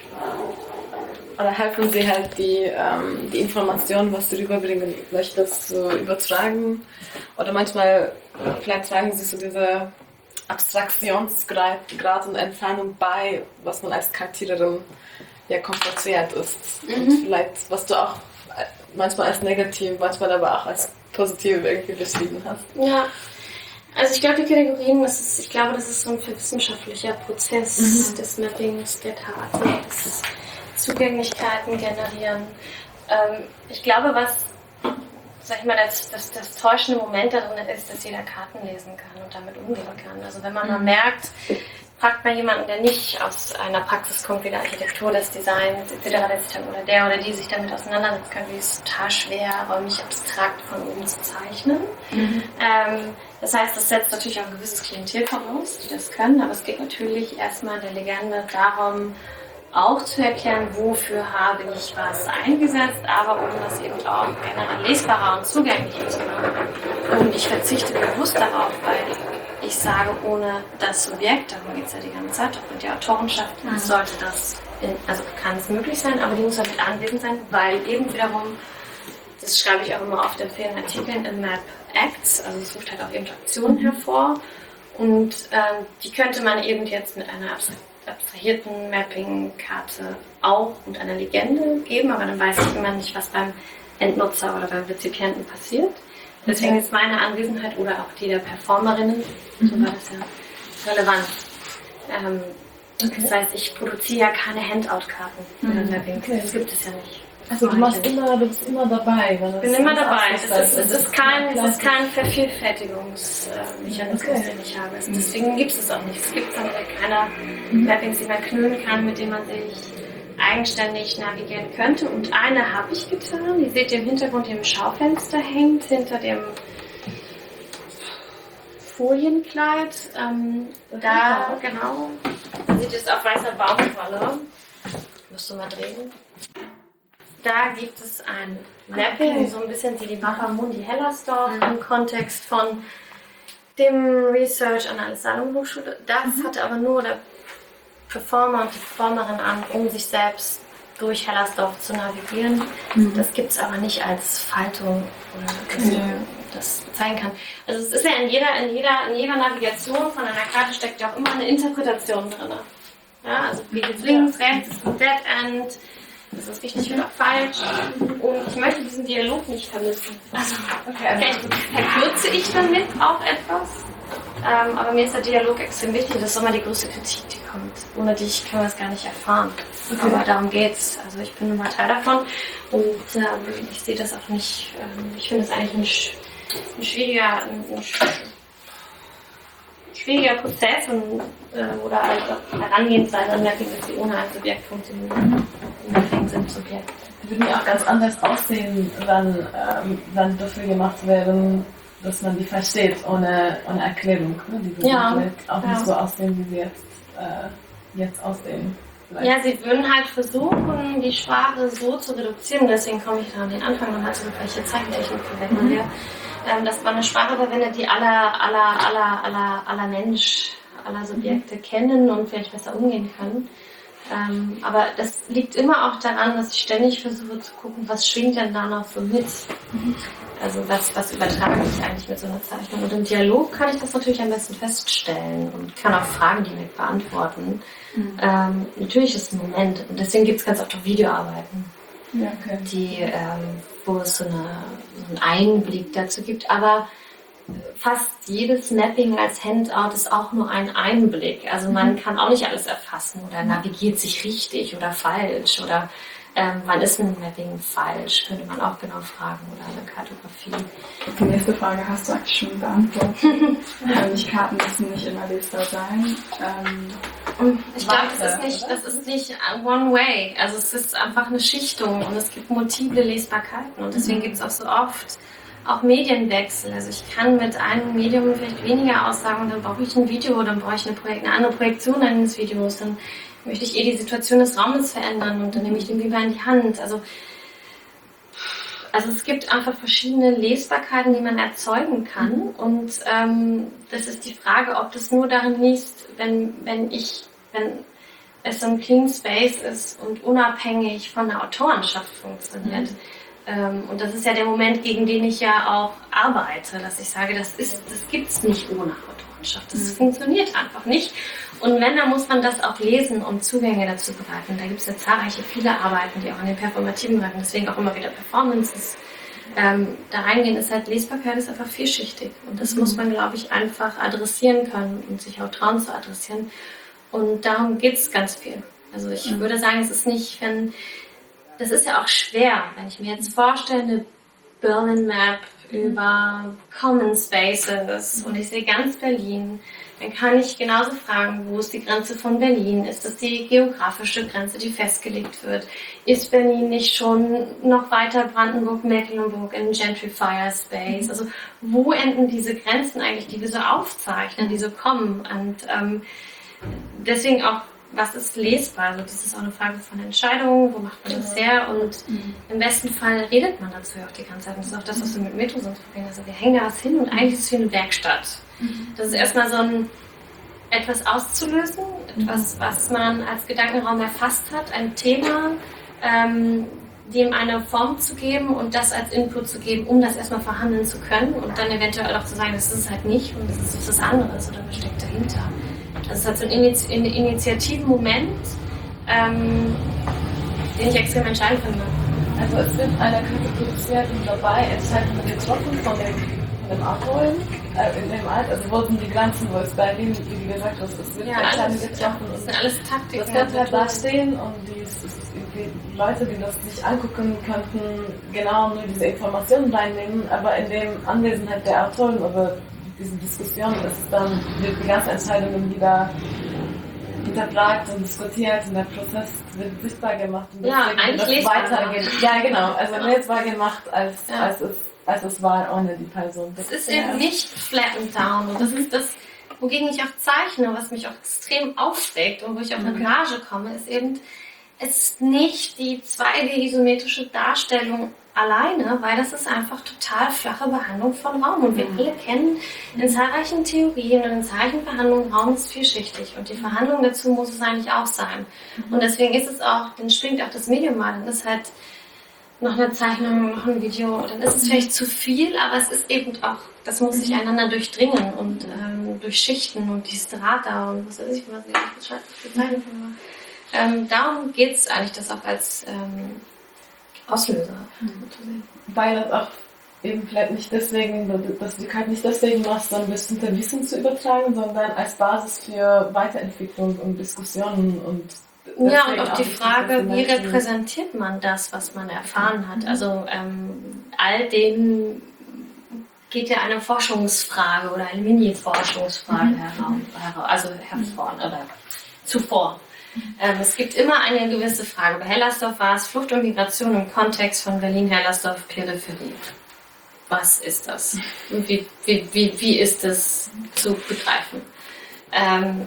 Oder helfen sie halt die, ähm, die Informationen, was du rüberbringen möchtest, so übertragen. Oder manchmal, vielleicht tragen sie so diese Abstraktionsgrad Grad und Entfernung bei, was man als Charakterin ja konfrontiert ist. Mhm. Und vielleicht, was du auch manchmal als negativ, manchmal aber auch als positiv irgendwie beschrieben hast. Ja. Also ich glaube, die Kategorien, das ist, ich glaube, das ist so ein wissenschaftlicher Prozess mhm. des Mappings, der Karte, des Zugänglichkeiten generieren. Ähm, ich glaube, was, sag ich mal, das, das, das täuschende Moment darin ist, dass jeder Karten lesen kann und damit umgehen kann. Also wenn man mal merkt, fragt mal jemanden, der nicht aus einer Praxis kommt, wie der Architektur, des Designs et cetera, der sich dann, oder der oder die sich damit auseinandersetzen kann, wie es total schwer, räumlich abstrakt von oben zu zeichnen. Mhm. Ähm, das heißt, das setzt natürlich auch ein gewisses Klientel voraus, die das können, aber es geht natürlich erstmal der Legende darum, auch zu erklären, wofür habe ich was eingesetzt, aber um das eben auch generell lesbarer und zugänglicher zu machen. Und ich verzichte bewusst darauf, weil ich sage, ohne das Subjekt, darum geht es ja die ganze Zeit, auch mit der Autorenschaft, mhm. sollte das, in, also kann es möglich sein, aber die muss halt mit anwesend sein, weil eben wiederum, das schreibe ich auch immer auf den vielen Artikeln in Map Acts, also es ruft halt auch eben Aktionen hervor und ähm, die könnte man eben jetzt mit einer abstrakten abstrahierten Mapping-Karte auch und einer Legende geben, aber dann weiß ich immer nicht, was beim Endnutzer oder beim Rezipienten passiert. Deswegen ist meine Anwesenheit oder auch die der Performerinnen, mhm. so war das ja relevant. Ähm, okay. Das heißt, ich produziere ja keine Handout-Karten für mhm. Mapping. Okay. Das gibt es ja nicht. Also du machst immer, du bist immer dabei. Wenn ich bin immer dabei. Es ist, es ist kein, es ist kein Vervielfältigungsmechanismus, okay. den ich habe. Deswegen gibt es es auch nicht. Es gibt dann keine mhm. Mappings, die man knüllen kann, mit denen man sich eigenständig navigieren könnte. Und eine habe ich getan. Die seht ihr im Hintergrund, die im Schaufenster hängt, hinter dem Folienkleid. Ähm, da, genau, da seht ihr es auf weißer Baumwolle. Musst du mal drehen. Da gibt es ein Mapping, okay. So ein bisschen wie die Machamundi Hellersdorf mhm. im Kontext von dem Research an der Salon-Hochschule. Das mhm. hatte aber nur der Performer und die Performerin an, um sich selbst durch Hellersdorf zu navigieren. Mhm. Das gibt es aber nicht als Faltung, oder dass ja. das zeigen kann. Also es ist ja in jeder, in jeder, in jeder Navigation von einer Karte steckt ja auch immer eine Interpretation drin. Ja, also wie geht's links, rechts, ist ein Dead End, ist das richtig oder falsch? Und ich möchte diesen Dialog nicht vermissen. Also, okay, vielleicht verkürze ich damit auch etwas. Ähm, aber mir ist der Dialog extrem wichtig. Das ist immer die größte Kritik, die kommt. Ohne dich können wir es gar nicht erfahren. Okay. Aber darum geht's. Also ich bin immer Teil davon. Und ähm, ich sehe das auch nicht. Ähm, ich finde es eigentlich ein, ein schwieriger, ein, ein schwieriger Prozess und, äh, oder halt auch Herangehensweise an Mapping, dass sie ohne ein Subjekt funktionieren. Mapping sind Subjekte. Die würden ja auch ganz anders aussehen, wenn, ähm, wenn dafür gemacht werden, dass man die versteht, ohne, ohne Erklärung. Ne? Die würden ja, vielleicht auch ja. nicht so aussehen, wie sie jetzt, äh, jetzt aussehen. Vielleicht. Ja, sie würden halt versuchen, die Sprache so zu reduzieren, deswegen komme ich da an den Anfang nochmal zurück, welche Zeichentechnik verwenden wir, ähm, dass man eine Sprache verwendet, die aller, aller, aller, aller, aller Mensch, aller Subjekte mhm. kennen und vielleicht besser umgehen können. Ähm, aber das liegt immer auch daran, dass ich ständig versuche zu gucken, was schwingt denn da noch so mit. Mhm. Also was, was übertrage ich eigentlich mit so einer Zeichnung? Und im Dialog kann ich das natürlich am besten feststellen und kann auch Fragen direkt beantworten. Mhm. Ähm, natürlich ist es ein Moment und deswegen gibt es ganz oft auch Videoarbeiten, ja, okay. die, ähm, wo es so, eine, so einen Einblick dazu gibt. Aber fast jedes Mapping als Handout ist auch nur ein Einblick. Also man mhm. kann auch nicht alles erfassen oder navigiert sich richtig oder falsch oder ähm, wann ist ein Mapping falsch, könnte man auch genau fragen oder eine Kartografie. Die nächste Frage hast du eigentlich schon beantwortet. Die Karten müssen nicht immer lesbar sein. Ähm, ich glaube, das ist nicht, das ist nicht one way. Also es ist einfach eine Schichtung und es gibt multiple Lesbarkeiten und deswegen mhm. gibt es auch so oft auch Medienwechsel. Also ich kann mit einem Medium vielleicht weniger aussagen und dann brauche ich ein Video, dann brauche ich eine, Projekt, eine andere Projektion eines Videos, dann möchte ich eh die Situation des Raumes verändern und dann nehme ich den Beamer in die Hand. Also, also es gibt einfach verschiedene Lesbarkeiten, die man erzeugen kann und ähm, das ist die Frage, ob das nur darin liegt, wenn, wenn ich, wenn es so ein Clean Space ist und unabhängig von der Autorenschaft funktioniert. Mhm. Ähm, und das ist ja der Moment, gegen den ich ja auch arbeite, dass ich sage, das ist, das gibt's nicht ohne Autorenschaft. Das mhm. funktioniert einfach nicht. Und wenn, dann muss man das auch lesen und Zugänge dazu bereiten. Da gibt es ja zahlreiche, viele Arbeiten, die auch in den performativen Bereichen, deswegen auch immer wieder Performances, ähm, da reingehen, ist halt, Lesbarkeit ist einfach vielschichtig. Und das mhm. muss man, glaube ich, einfach adressieren können und sich auch trauen zu adressieren. Und darum geht es ganz viel. Also ich mhm. würde sagen, es ist nicht, wenn, das ist ja auch schwer, wenn ich mir jetzt vorstelle, eine Berlin Map über Common Spaces und ich sehe ganz Berlin, dann kann ich genauso fragen, wo ist die Grenze von Berlin? Ist das die geografische Grenze, die festgelegt wird? Ist Berlin nicht schon noch weiter Brandenburg, Mecklenburg in Gentrifier Space? Also wo enden diese Grenzen eigentlich, die wir so aufzeichnen, die so kommen? Und ähm, deswegen auch, was ist lesbar? Also das ist auch eine Frage von Entscheidungen, wo macht man das her? Und mhm. im besten Fall redet man dazu ja auch die ganze Zeit. Und das ist auch das, was wir mit Metro sonst probieren. Also wir hängen da was hin und eigentlich ist es wie eine Werkstatt. Mhm. Das ist erstmal so ein etwas auszulösen, etwas, was man als Gedankenraum erfasst hat, ein Thema, ähm, dem eine Form zu geben und das als Input zu geben, um das erstmal verhandeln zu können und dann eventuell auch zu sagen, das ist es halt nicht und das ist was anderes oder was steckt dahinter. Das ist halt so ein Initi- ein Initiativen-Moment, ähm, den ich extrem entscheidend finde. Also es wird eine Karte produziert und dabei Entscheidungen getroffen von dem, von dem Autoren, äh, in dem Alt, also wo sind die Grenzen, wo ist Berlin, wie du gesagt hast, es wird ja, Entscheidungen getroffen. Ja, das sind alles Taktiken. Das könnte halt da stehen und die, es ist irgendwie Leute, die das sich angucken könnten, genau nur diese Informationen reinnehmen, aber in dem Anwesenheit der Autoren oder diese Diskussion ist es dann, wird die ganzen Entscheidungen wieder hinterfragt und diskutiert und der Prozess wird sichtbar gemacht und Ja, deswegen eigentlich wird lesbar das weitergehen. Ja, genau, also lesbar gemacht, als, Ja. als, es, als es war ohne die Person. Es ist eben nicht flattened down. Und das ist das, wogegen ich auch zeichne, was mich auch extrem aufregt und wo ich auch in Rage komme, ist eben, es ist nicht die zwei D-isometrische Darstellung alleine, weil das ist einfach total flache Behandlung von Raum. Und wir alle kennen in zahlreichen Theorien und in zahlreichen Verhandlungen, Raum ist vielschichtig. Und die Verhandlung dazu muss es eigentlich auch sein. Und deswegen ist es auch, dann springt auch das Medium mal, dann ist halt noch eine Zeichnung, noch ein Video, dann ist es vielleicht zu viel, aber es ist eben auch, das muss sich einander durchdringen und ähm, durchschichten und die Strata und was weiß ich, was ich bezeichnen kann. Ähm, darum geht es eigentlich, das auch als ähm, Auslöser zu sehen. Weil das auch eben vielleicht nicht deswegen, dass du halt nicht deswegen machst, um bestimmte Wissen zu übertragen, sondern als Basis für Weiterentwicklung und Diskussionen und ja, und auch die wichtig, Frage, dass die wie Menschen- repräsentiert man das, was man erfahren hat? Also ähm, all dem geht ja eine Forschungsfrage oder eine Mini-Forschungsfrage Mhm. heraus, heraus, also hervor oder zuvor. Ähm, es gibt immer eine gewisse Frage. Bei Hellersdorf war es Flucht und Migration im Kontext von Berlin-Hellersdorf Peripherie. Was ist das? Wie, wie, wie, wie ist das zu begreifen? Ähm,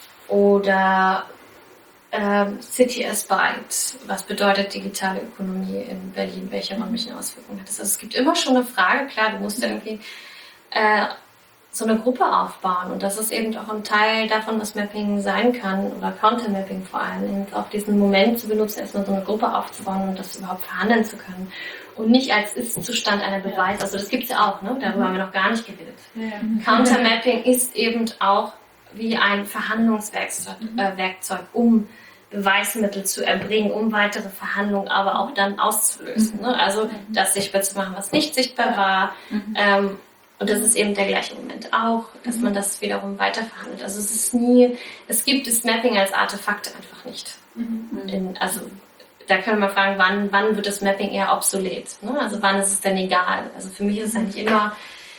oder ähm, City as Byte. Was bedeutet digitale Ökonomie in Berlin? Welche räumlichen Auswirkungen hat das? Also es gibt immer schon eine Frage. Klar, du musst irgendwie äh, so eine Gruppe aufbauen. Und das ist eben auch ein Teil davon, was Mapping sein kann, oder Content-Mapping vor allem, eben auch diesen Moment zu benutzen, erstmal so eine Gruppe aufzubauen und das überhaupt verhandeln zu können. Und nicht als Ist-Zustand einer Beweis. Also das gibt es ja auch, ne? Darüber haben wir noch gar nicht geredet. Ja. Counter-Mapping ist eben auch wie ein Verhandlungswerkzeug, äh, Werkzeug, um Beweismittel zu erbringen, um weitere Verhandlungen aber auch dann auszulösen. Ne? Also das sichtbar zu machen, was nicht sichtbar war. Ähm, Und das ist eben der gleiche Moment auch, dass man das wiederum weiterverhandelt. Also es ist nie, es gibt das Mapping als Artefakt einfach nicht. In, also da können wir fragen, wann, wann wird das Mapping eher obsolet? Ne? Also wann ist es denn egal? Also für mich ist es eigentlich immer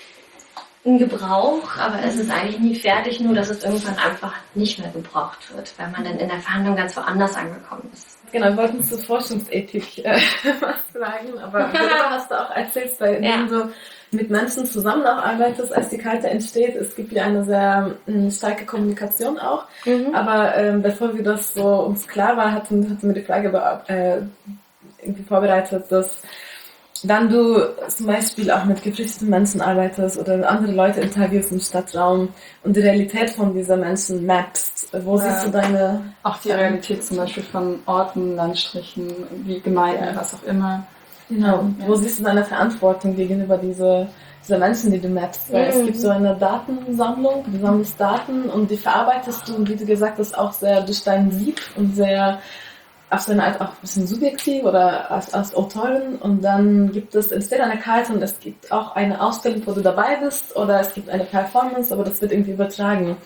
ein Gebrauch, aber es ist eigentlich nie fertig, nur dass es irgendwann einfach nicht mehr gebraucht wird, weil man dann in der Verhandlung ganz woanders angekommen ist. Genau, wir wollten zur Forschungsethik äh, was sagen, aber darüber hast du auch erzählt, weil Ja. wenn du mit Menschen zusammen auch arbeitest, als die Karte entsteht, es gibt ja eine sehr mh, starke Kommunikation auch, Mhm. aber ähm, bevor wir das so uns klar war, hatten, hatten wir die Frage be- äh, irgendwie vorbereitet, dass wenn du zum Beispiel auch mit geflüchteten Menschen arbeitest oder andere Leute interviewst im Stadtraum und die Realität von dieser Menschen mappst, wo Ja. siehst du deine... Auch die Realität zum Beispiel von Orten, Landstrichen, wie Gemeinden, Ja. was auch immer. Genau, Ja. wo siehst du deine Verantwortung gegenüber diese, dieser Menschen, die du mappst? Weil es Mhm. gibt so eine Datensammlung, du sammelst Daten und die verarbeitest du, und wie du gesagt hast, auch sehr durch deinen Sieb und sehr auf so eine Art auch ein bisschen subjektiv oder als, als Autorin, und dann gibt es, entsteht eine Karte und es gibt auch eine Ausstellung, wo du dabei bist, oder es gibt eine Performance, aber das wird irgendwie übertragen.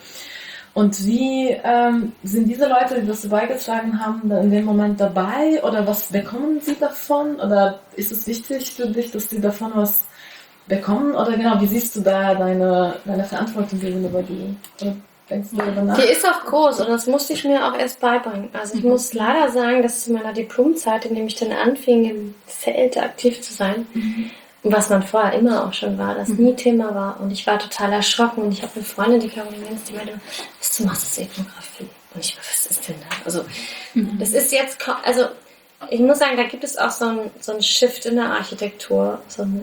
Und wie ähm, sind diese Leute, die das so beigetragen haben, dann in dem Moment dabei, oder was bekommen sie davon, oder ist es wichtig für dich, dass sie davon was bekommen, oder genau, wie siehst du da deine, deine Verantwortung gegenüber die? Oder denkst du darüber nach? Die ist auch groß und das musste ich mir auch erst beibringen. Also ich muss leider sagen, dass zu meiner Diplomzeit, in der ich dann anfing, im Feld aktiv zu sein, was man vorher immer auch schon war, das nie Thema war. Und ich war total erschrocken und ich habe eine Freundin, die Caroline Lenz, die meinte, was, du machst das Ethnografie? Und ich war, was ist denn da? Also das ist jetzt, ko- also ich muss sagen, da gibt es auch so ein, so ein Shift in der Architektur, so ein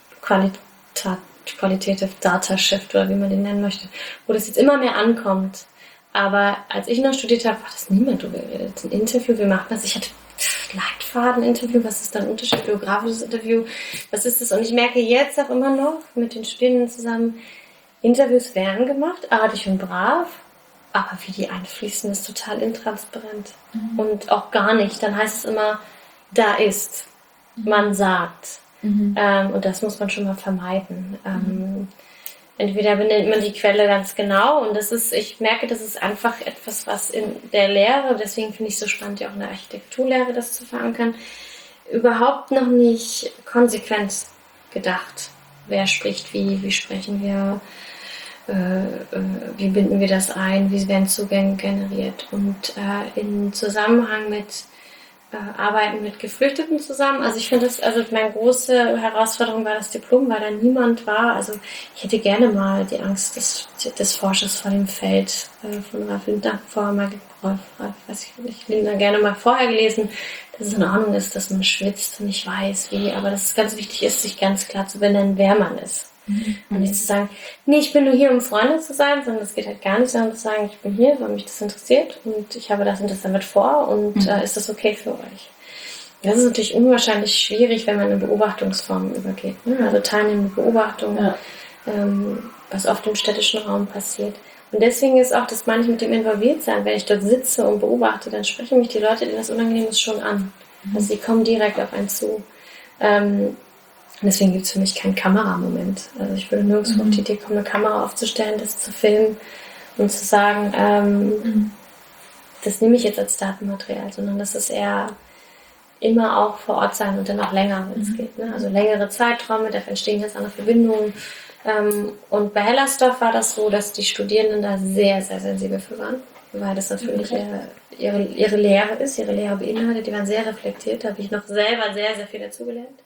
Qualita- Qualitative Data Shift oder wie man den nennen möchte, wo das jetzt immer mehr ankommt. Aber als ich noch studiert habe, war das niemand drüber geredet. Ein Interview, wie macht man das? Ich hatte Leitfaden-Interview, was ist dann ein Unterschied? Biografisches Interview, was ist das? Und ich merke jetzt auch immer noch mit den Studierenden zusammen, Interviews werden gemacht, artig und brav, aber wie die einfließen, ist total intransparent. Und auch gar nicht. Dann heißt es immer, da ist, man sagt. Ähm, und das muss man schon mal vermeiden. Ähm, entweder benennt man die Quelle ganz genau, und das ist, ich merke, das ist einfach etwas, was in der Lehre, deswegen finde ich es so spannend, ja auch in der Architekturlehre das zu verankern, überhaupt noch nicht konsequent gedacht. Wer spricht wie, wie sprechen wir, äh, äh, wie binden wir das ein, wie werden Zugänge generiert und äh, in Zusammenhang mit äh, Arbeiten mit Geflüchteten zusammen. Also ich finde das, also meine große Herausforderung war das Diplom, weil da niemand war. Also ich hätte gerne mal die Angst des, des Forschers vor dem Feld äh, von Ralf Lindner vorher mal, weiß ich nicht, Lindner gerne mal vorher gelesen, dass es in Ordnung ist, dass man schwitzt und nicht weiß, wie, aber dass es ganz wichtig ist, sich ganz klar zu benennen, wer man ist. Mhm. Und nicht zu sagen, nee, ich bin nur hier, um Freunde zu sein, sondern es geht halt gar nicht, sondern zu sagen, ich bin hier, weil mich das interessiert und ich habe das und das damit vor und mhm. äh, ist das okay für euch? Das ist natürlich unwahrscheinlich schwierig, wenn man in Beobachtungsformen übergeht. Ne? Also teilnehmende Beobachtung, ja. ähm, was oft im städtischen Raum passiert. Und deswegen ist auch das manchmal mit dem Involviertsein, wenn ich dort sitze und beobachte, dann sprechen mich die Leute, denen das unangenehm ist, schon an. Mhm. Also sie kommen direkt auf einen zu. Ähm, deswegen gibt es für mich keinen Kameramoment. Also ich würde nirgendwo mhm. auf die Idee kommen, eine Kamera aufzustellen, das zu filmen und zu sagen, ähm, mhm. das nehme ich jetzt als Datenmaterial, sondern das ist eher immer auch vor Ort sein und dann auch länger, wenn es mhm. geht. Ne? Also längere Zeiträume, da entstehen jetzt andere Verbindungen. Ähm, und bei Hellersdorf war das so, dass die Studierenden da sehr, sehr sensibel für waren, weil das natürlich okay. ihre, ihre, ihre Lehre ist, ihre Lehre beinhaltet. Die waren sehr reflektiert, da habe ich noch selber sehr, sehr viel dazugelernt.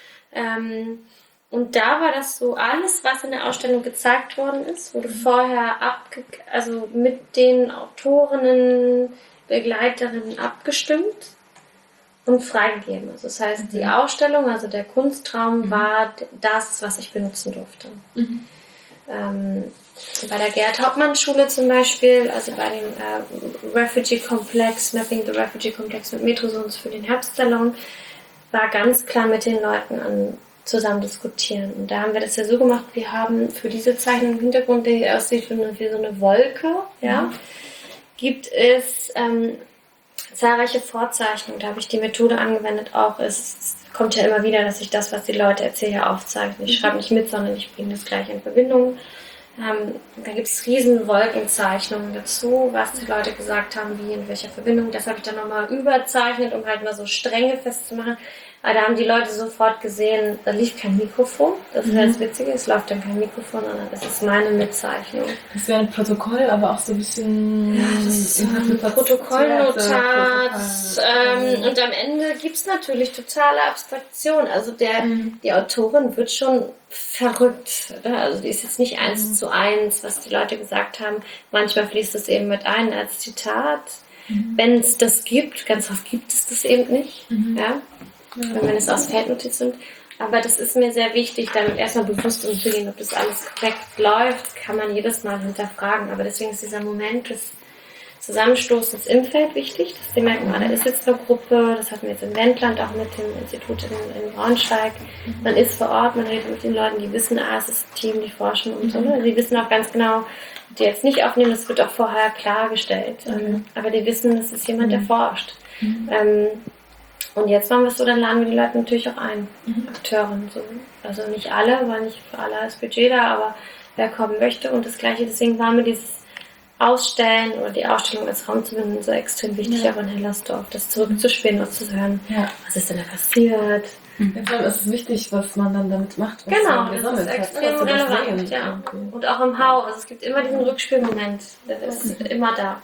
Ähm, und da war das so, alles, was in der Ausstellung gezeigt worden ist, wurde vorher abge- also mit den Autorinnen, Begleiterinnen abgestimmt und freigegeben. Also das heißt, die Ausstellung, also der Kunstraum, mhm. war das, was ich benutzen durfte. Mhm. Ähm, bei der Gerhard-Hauptmann-Schule zum Beispiel, also bei dem äh, Refugee-Komplex, Mapping the Refugee-Komplex mit Metrozones für den Herbstsalon, war ganz klar mit den Leuten an, zusammen diskutieren. Und da haben wir das ja so gemacht, wir haben für diese Zeichnung im Hintergrund, die aussieht wie so eine Wolke, ja, mhm. gibt es ähm, zahlreiche Vorzeichnungen. Da habe ich die Methode angewendet auch. Es kommt ja immer wieder, dass ich das, was die Leute erzählen, aufzeichne. Ich schreibe nicht mit, sondern ich bringe das gleich in Verbindung. Ähm, da gibt es riesen Wolkenzeichnungen dazu, was die Leute gesagt haben, wie, in welcher Verbindung. Das habe ich dann nochmal überzeichnet, um halt mal so Stränge festzumachen. Aber da haben die Leute sofort gesehen, da lief kein Mikrofon. Das ist mhm. das Witzige, es läuft dann kein Mikrofon, sondern es ist meine Mitzeichnung. Das wäre ein Protokoll, aber auch so ein bisschen... Ja, das ist ein Protokollnotat. Ähm, und am Ende gibt es natürlich totale Abstraktion. Also der, mhm. die Autorin wird schon verrückt. Oder? Also die ist jetzt nicht eins mhm. zu eins, was die Leute gesagt haben. Manchmal fließt es eben mit ein als Zitat. Mhm. Wenn es das gibt, ganz oft gibt es das eben nicht. Mhm. Ja? Wenn man es aus Feldnotiz nimmt. Aber das ist mir sehr wichtig, damit erstmal bewusst umzugehen, ob das alles korrekt läuft, kann man jedes Mal hinterfragen. Aber deswegen ist dieser Moment des Zusammenstoßens im Feld wichtig, dass die merken, ah, da ist jetzt eine Gruppe, das hatten wir jetzt in Wendland auch mit dem Institut in, in Braunschweig. Man ist vor Ort, man redet mit den Leuten, die wissen, ah, es ist ein Team, die forschen und so. Ne? Die wissen auch ganz genau, die jetzt nicht aufnehmen, das wird auch vorher klargestellt. Mhm. Aber die wissen, das ist jemand, der forscht. Mhm. Ähm, Und jetzt machen wir es so, dann laden wir die Leute natürlich auch ein, mhm. Akteuren. So. Also nicht alle, weil nicht für alle das Budget da, aber wer kommen möchte. Und das Gleiche, deswegen war mir dieses Ausstellen oder die Ausstellung als Raum zu binden so extrem wichtig, ja. auch in Hellersdorf, das zurückzuspielen und zu hören, ja. was ist denn da passiert. Mhm. Ja, es ist wichtig, was man dann damit macht. Was genau, das ist extrem hat, relevant. Ja. Und auch im Haus, also es gibt immer diesen Rückspielmoment, der ist okay. immer da.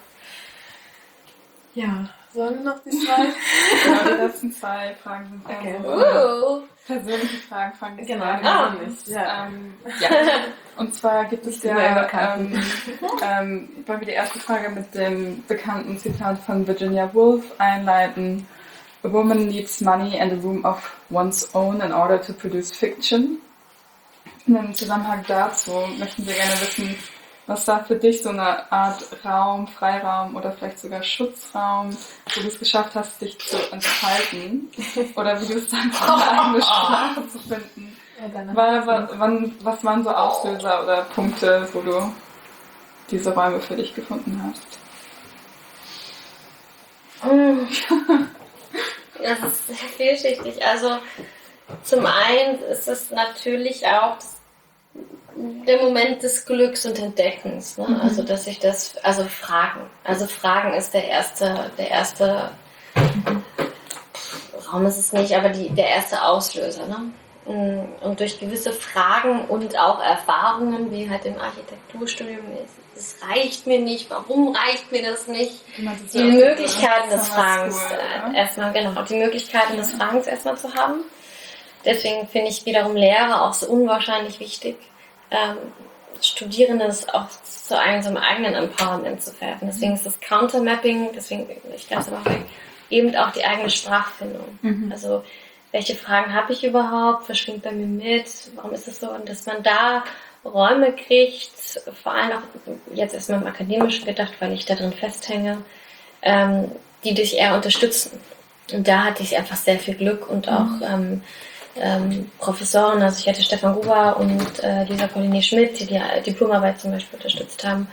Ja. Sollen wir noch die zwei? Genau, die letzten zwei Fragen sind okay. so, uh. persönliche Fragen. Fangen wir genau, an. Oh. Ja. Ähm, ja. Und zwar gibt es ja, ähm, ähm, wollen wir die erste Frage mit dem bekannten Zitat von Virginia Woolf einleiten. A woman needs money and a room of one's own in order to produce fiction. Und im Zusammenhang dazu möchten wir gerne wissen, was war für dich so eine Art Raum, Freiraum oder vielleicht sogar Schutzraum, wo du es geschafft hast, dich zu entfalten? Oder wie du es dann deine eigene Sprache zu finden? Ja, war, war, wann, was waren so Auslöser oder Punkte, wo du diese Räume für dich gefunden hast? Das ist sehr vielschichtig. Also zum einen ist es natürlich auch der Moment des Glücks und Entdeckens, ne? Mhm. Also dass ich das, also Fragen, also Fragen ist der erste, der erste Raum ist es nicht, aber die, der erste Auslöser, ne? Und durch gewisse Fragen und auch Erfahrungen, wie halt im Architekturstudium ist, es reicht mir nicht, warum reicht mir das nicht? meinst, Die Möglichkeiten des Summer Fragens School, äh, ja? erstmal, genau, die Möglichkeiten des Fragens erstmal zu haben. Deswegen finde ich wiederum Lehre auch so unwahrscheinlich wichtig, ähm, Studierende auch zu einem, so einem eigenen Empowerment zu verhelfen. Deswegen ist das Countermapping, deswegen, ich glaube, es aber eben auch die eigene Sprachfindung. Mhm. Also, welche Fragen habe ich überhaupt? Was schwingt bei mir mit? Warum ist es so? Und dass man da Räume kriegt, vor allem auch jetzt erstmal im Akademischen gedacht, weil ich da drin festhänge, ähm, die dich eher unterstützen. Und da hatte ich einfach sehr viel Glück und auch ähm, ähm, Professoren, also ich hatte Stefan Gruber und äh, Lisa Pauline Schmidt, die die Diplomarbeit zum Beispiel unterstützt haben,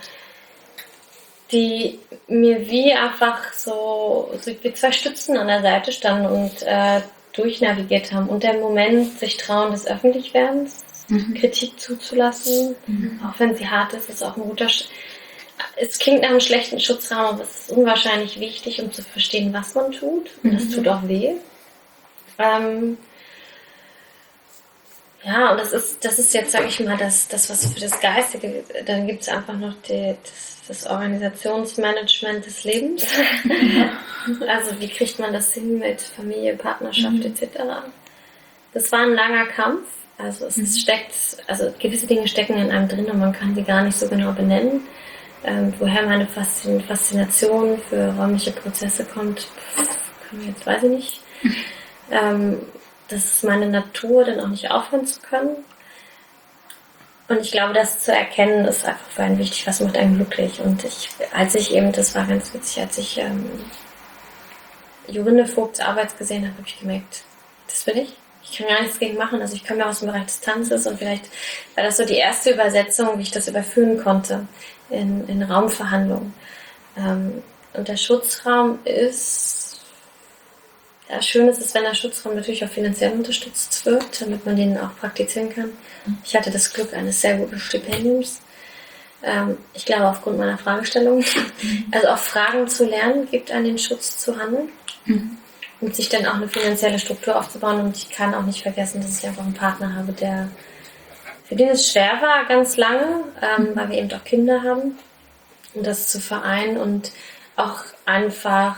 die mir wie einfach so, so wie zwei Stützen an der Seite standen und äh, durchnavigiert haben. Und der Moment, sich trauen des Öffentlichwerdens, mhm. Kritik zuzulassen, mhm. auch wenn sie hart ist, ist auch ein guter Sch- Es klingt nach einem schlechten Schutzraum, aber es ist unwahrscheinlich wichtig, um zu verstehen, was man tut. Und das mhm. tut auch weh. Ähm, ja, und das ist, das ist jetzt, sage ich mal, das, das, was für das Geistige, dann gibt es einfach noch die, das, das Organisationsmanagement des Lebens. Also wie kriegt man das hin mit Familie, Partnerschaft mhm. et cetera. Das war ein langer Kampf. Also es mhm. steckt, also gewisse Dinge stecken in einem drin und man kann sie gar nicht so genau benennen. Ähm, woher meine Faszin- Faszination für räumliche Prozesse kommt, pff, kann ich jetzt weiß ich nicht. Ähm, das ist meine Natur, dann auch nicht aufhören zu können. Und ich glaube, das zu erkennen, ist einfach für einen wichtig, was macht einen glücklich. Und ich, als ich eben, das war ganz witzig, als ich ähm, Jorinde Vogts Arbeit gesehen habe, habe ich gemerkt, das will ich. Ich kann gar nichts gegen machen. Also ich komme ja aus dem Bereich des Tanzes und vielleicht war das so die erste Übersetzung, wie ich das überführen konnte in, in Raumverhandlungen. Ähm, und der Schutzraum ist, ja, schön ist es, wenn der Schutzraum natürlich auch finanziell unterstützt wird, damit man den auch praktizieren kann. Ich hatte das Glück eines sehr guten Stipendiums. Ähm, ich glaube, aufgrund meiner Fragestellung. Also auch Fragen zu lernen, gibt an den Schutz zu handeln. Mhm. Und sich dann auch eine finanzielle Struktur aufzubauen. Und ich kann auch nicht vergessen, dass ich einfach einen Partner habe, der für den es schwer war, ganz lange, ähm, weil wir eben auch Kinder haben. Und das zu vereinen und auch einfach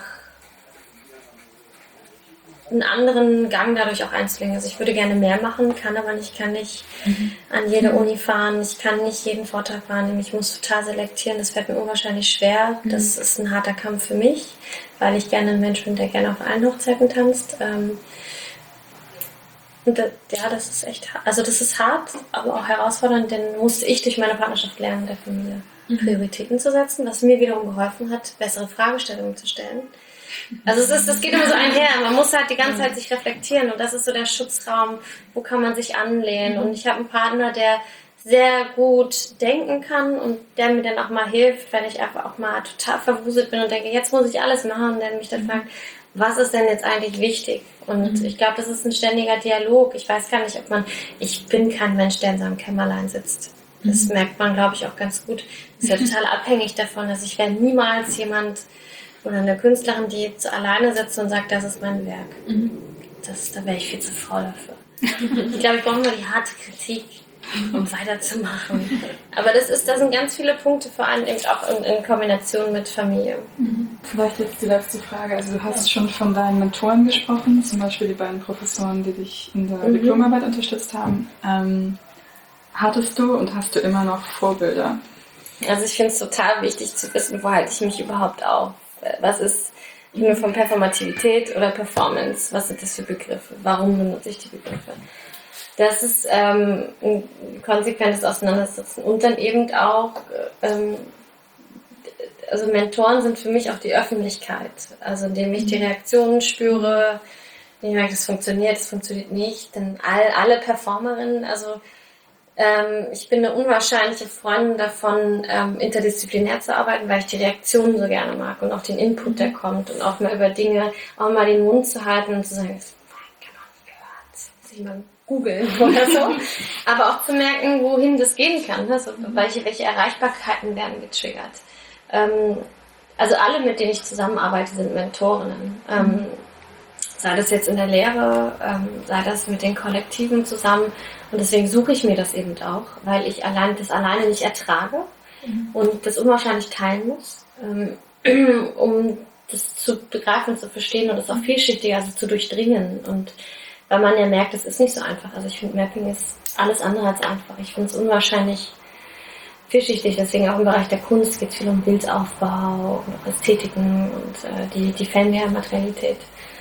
einen anderen Gang dadurch auch einzulegen. Also ich würde gerne mehr machen, kann aber nicht, kann nicht mhm. an jede Uni fahren, ich kann nicht jeden Vortrag wahrnehmen, ich muss total selektieren, das fällt mir unwahrscheinlich schwer. Mhm. Das ist ein harter Kampf für mich, weil ich gerne ein Mensch bin, der gerne auf allen Hochzeiten tanzt. Und das, ja, das ist echt hart. Also das ist hart, aber auch herausfordernd, denn musste ich durch meine Partnerschaft lernen, der Familie mhm. Prioritäten zu setzen, was mir wiederum geholfen hat, bessere Fragestellungen zu stellen. Also es ist, das geht immer so einher. Man muss halt die ganze Zeit sich reflektieren und das ist so der Schutzraum, wo kann man sich anlehnen. Und ich habe einen Partner, der sehr gut denken kann und der mir dann auch mal hilft, wenn ich einfach auch mal total verwuselt bin und denke, jetzt muss ich alles machen, und der mich dann fragt, was ist denn jetzt eigentlich wichtig? Und ich glaube, das ist ein ständiger Dialog. Ich weiß gar nicht, ob man, ich bin kein Mensch, der in seinem Kämmerlein sitzt. Das merkt man, glaube ich, auch ganz gut. Das ist ja total abhängig davon, dass ich werde niemals jemand oder eine Künstlerin, die jetzt alleine sitzt und sagt, das ist mein Werk. Mhm. Das, da wäre ich viel zu faul dafür. Ich glaube, ich brauche nur die harte Kritik, um weiterzumachen. Aber das ist, da sind ganz viele Punkte, vor allem eben auch in, in Kombination mit Familie. Mhm. Vielleicht jetzt die letzte Frage. Also du hast schon von deinen Mentoren gesprochen, zum Beispiel die beiden Professoren, die dich in der mhm. Diplomarbeit unterstützt haben. Ähm, hattest du und hast du immer noch Vorbilder? Also ich finde es total wichtig zu wissen, wo halte ich mich überhaupt auf. Was ist nur von Performativität oder Performance? Was sind das für Begriffe? Warum benutze ich die Begriffe? Das ist ähm, ein konsequentes Auseinandersetzen. Und dann eben auch, ähm, also Mentoren sind für mich auch die Öffentlichkeit. Also indem ich die Reaktionen spüre, indem ich merke, das funktioniert, das funktioniert nicht. Denn all, alle Performerinnen, also ich bin eine unwahrscheinliche Freundin davon, ähm, interdisziplinär zu arbeiten, weil ich die Reaktionen so gerne mag und auch den Input, der kommt und auch mal über Dinge, auch mal den Mund zu halten und zu sagen, das habe ich gar nicht gehört, muss ich mal googeln oder so. Aber auch zu merken, wohin das gehen kann, also welche, welche Erreichbarkeiten werden getriggert. Ähm, also alle, mit denen ich zusammenarbeite, sind Mentorinnen. Ähm, sei das jetzt in der Lehre, ähm, sei das mit den Kollektiven zusammen. Und deswegen suche ich mir das eben auch, weil ich allein das alleine nicht ertrage mhm. und das unwahrscheinlich teilen muss, ähm, um das zu begreifen, zu verstehen und das auch vielschichtiger, also zu durchdringen. Und weil man ja merkt, es ist nicht so einfach. Also ich finde, Mapping ist alles andere als einfach. Ich finde es unwahrscheinlich vielschichtig. Deswegen auch im Bereich der Kunst geht es viel um Bildaufbau und auch Ästhetiken und äh, die, die Fernmehrmaterialität.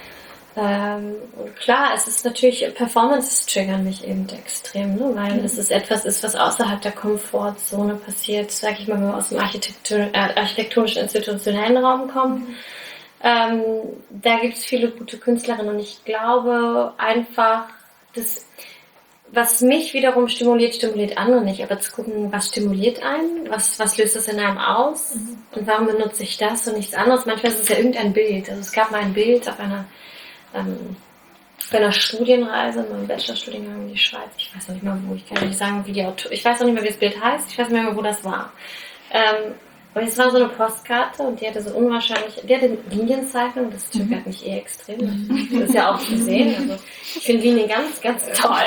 Ähm, und klar, es ist natürlich, Performances triggern mich eben extrem, ne? Weil mhm. es ist etwas ist, was außerhalb der Komfortzone passiert, sag ich mal, wenn wir aus dem Architektur, äh, architektonischen, institutionellen Raum kommen. Mhm. Ähm, da gibt es viele gute Künstlerinnen und ich glaube einfach, dass was mich wiederum stimuliert, stimuliert andere nicht, aber zu gucken, was stimuliert einen, was, was löst das in einem aus mhm. und warum benutze ich das und nichts anderes. Manchmal ist es ja irgendein Bild. Also es gab mal ein Bild auf einer, ähm, auf einer Studienreise, in meinem Bachelorstudiengang in die Schweiz. Ich weiß noch nicht mal wo, ich kann nicht sagen, wie die Autor, ich weiß noch nicht mehr, wie das Bild heißt, ich weiß nicht mehr, wo das war. Ähm, Und es war so eine Postkarte und die hatte so unwahrscheinlich, die hatte Linienzeichnung, das triggert mich eh extrem. Das ist ja auch zu sehen. Also ich finde Linien ganz, ganz toll.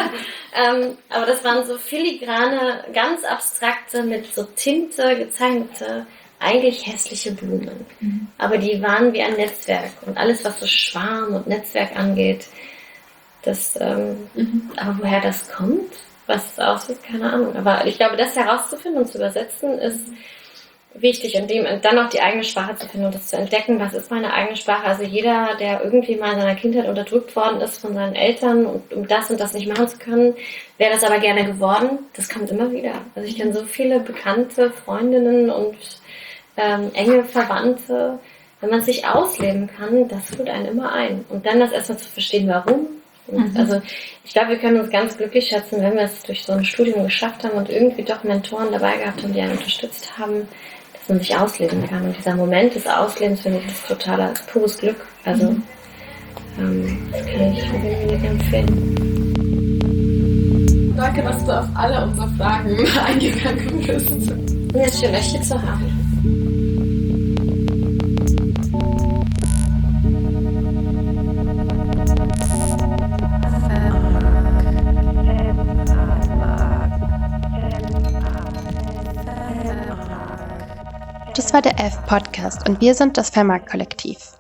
ähm, aber das waren so filigrane, ganz abstrakte, mit so Tinte gezeichnete, eigentlich hässliche Blumen. Mhm. Aber die waren wie ein Netzwerk. Und alles, was so Schwarm und Netzwerk angeht, das, ähm, mhm. aber woher das kommt, was es aussieht, keine Ahnung. Aber ich glaube, das herauszufinden und zu übersetzen ist wichtig und dem dann auch die eigene Sprache zu finden und das zu entdecken, was ist meine eigene Sprache. Also jeder, der irgendwie mal in seiner Kindheit unterdrückt worden ist von seinen Eltern und um das und das nicht machen zu können, wäre das aber gerne geworden, das kommt immer wieder. Also ich kenne so viele bekannte Freundinnen und ähm, enge Verwandte, wenn man sich ausleben kann, das holt einen immer ein. Und dann das erstmal zu verstehen, warum. Mhm. Also ich glaube, wir können uns ganz glücklich schätzen, wenn wir es durch so ein Studium geschafft haben und irgendwie doch Mentoren dabei gehabt haben, die einen unterstützt haben, dass man sich ausleben kann. Und dieser Moment des Auslebens, finde ich, ist totaler, ist pures Glück. Also mhm. ähm, das kann ich wirklich empfehlen. Danke, dass du auf alle unsere Fragen eingegangen bist. Ja, ist schön, euch hier zu haben. Das war der F-Podcast und wir sind das Vermarkt-Kollektiv.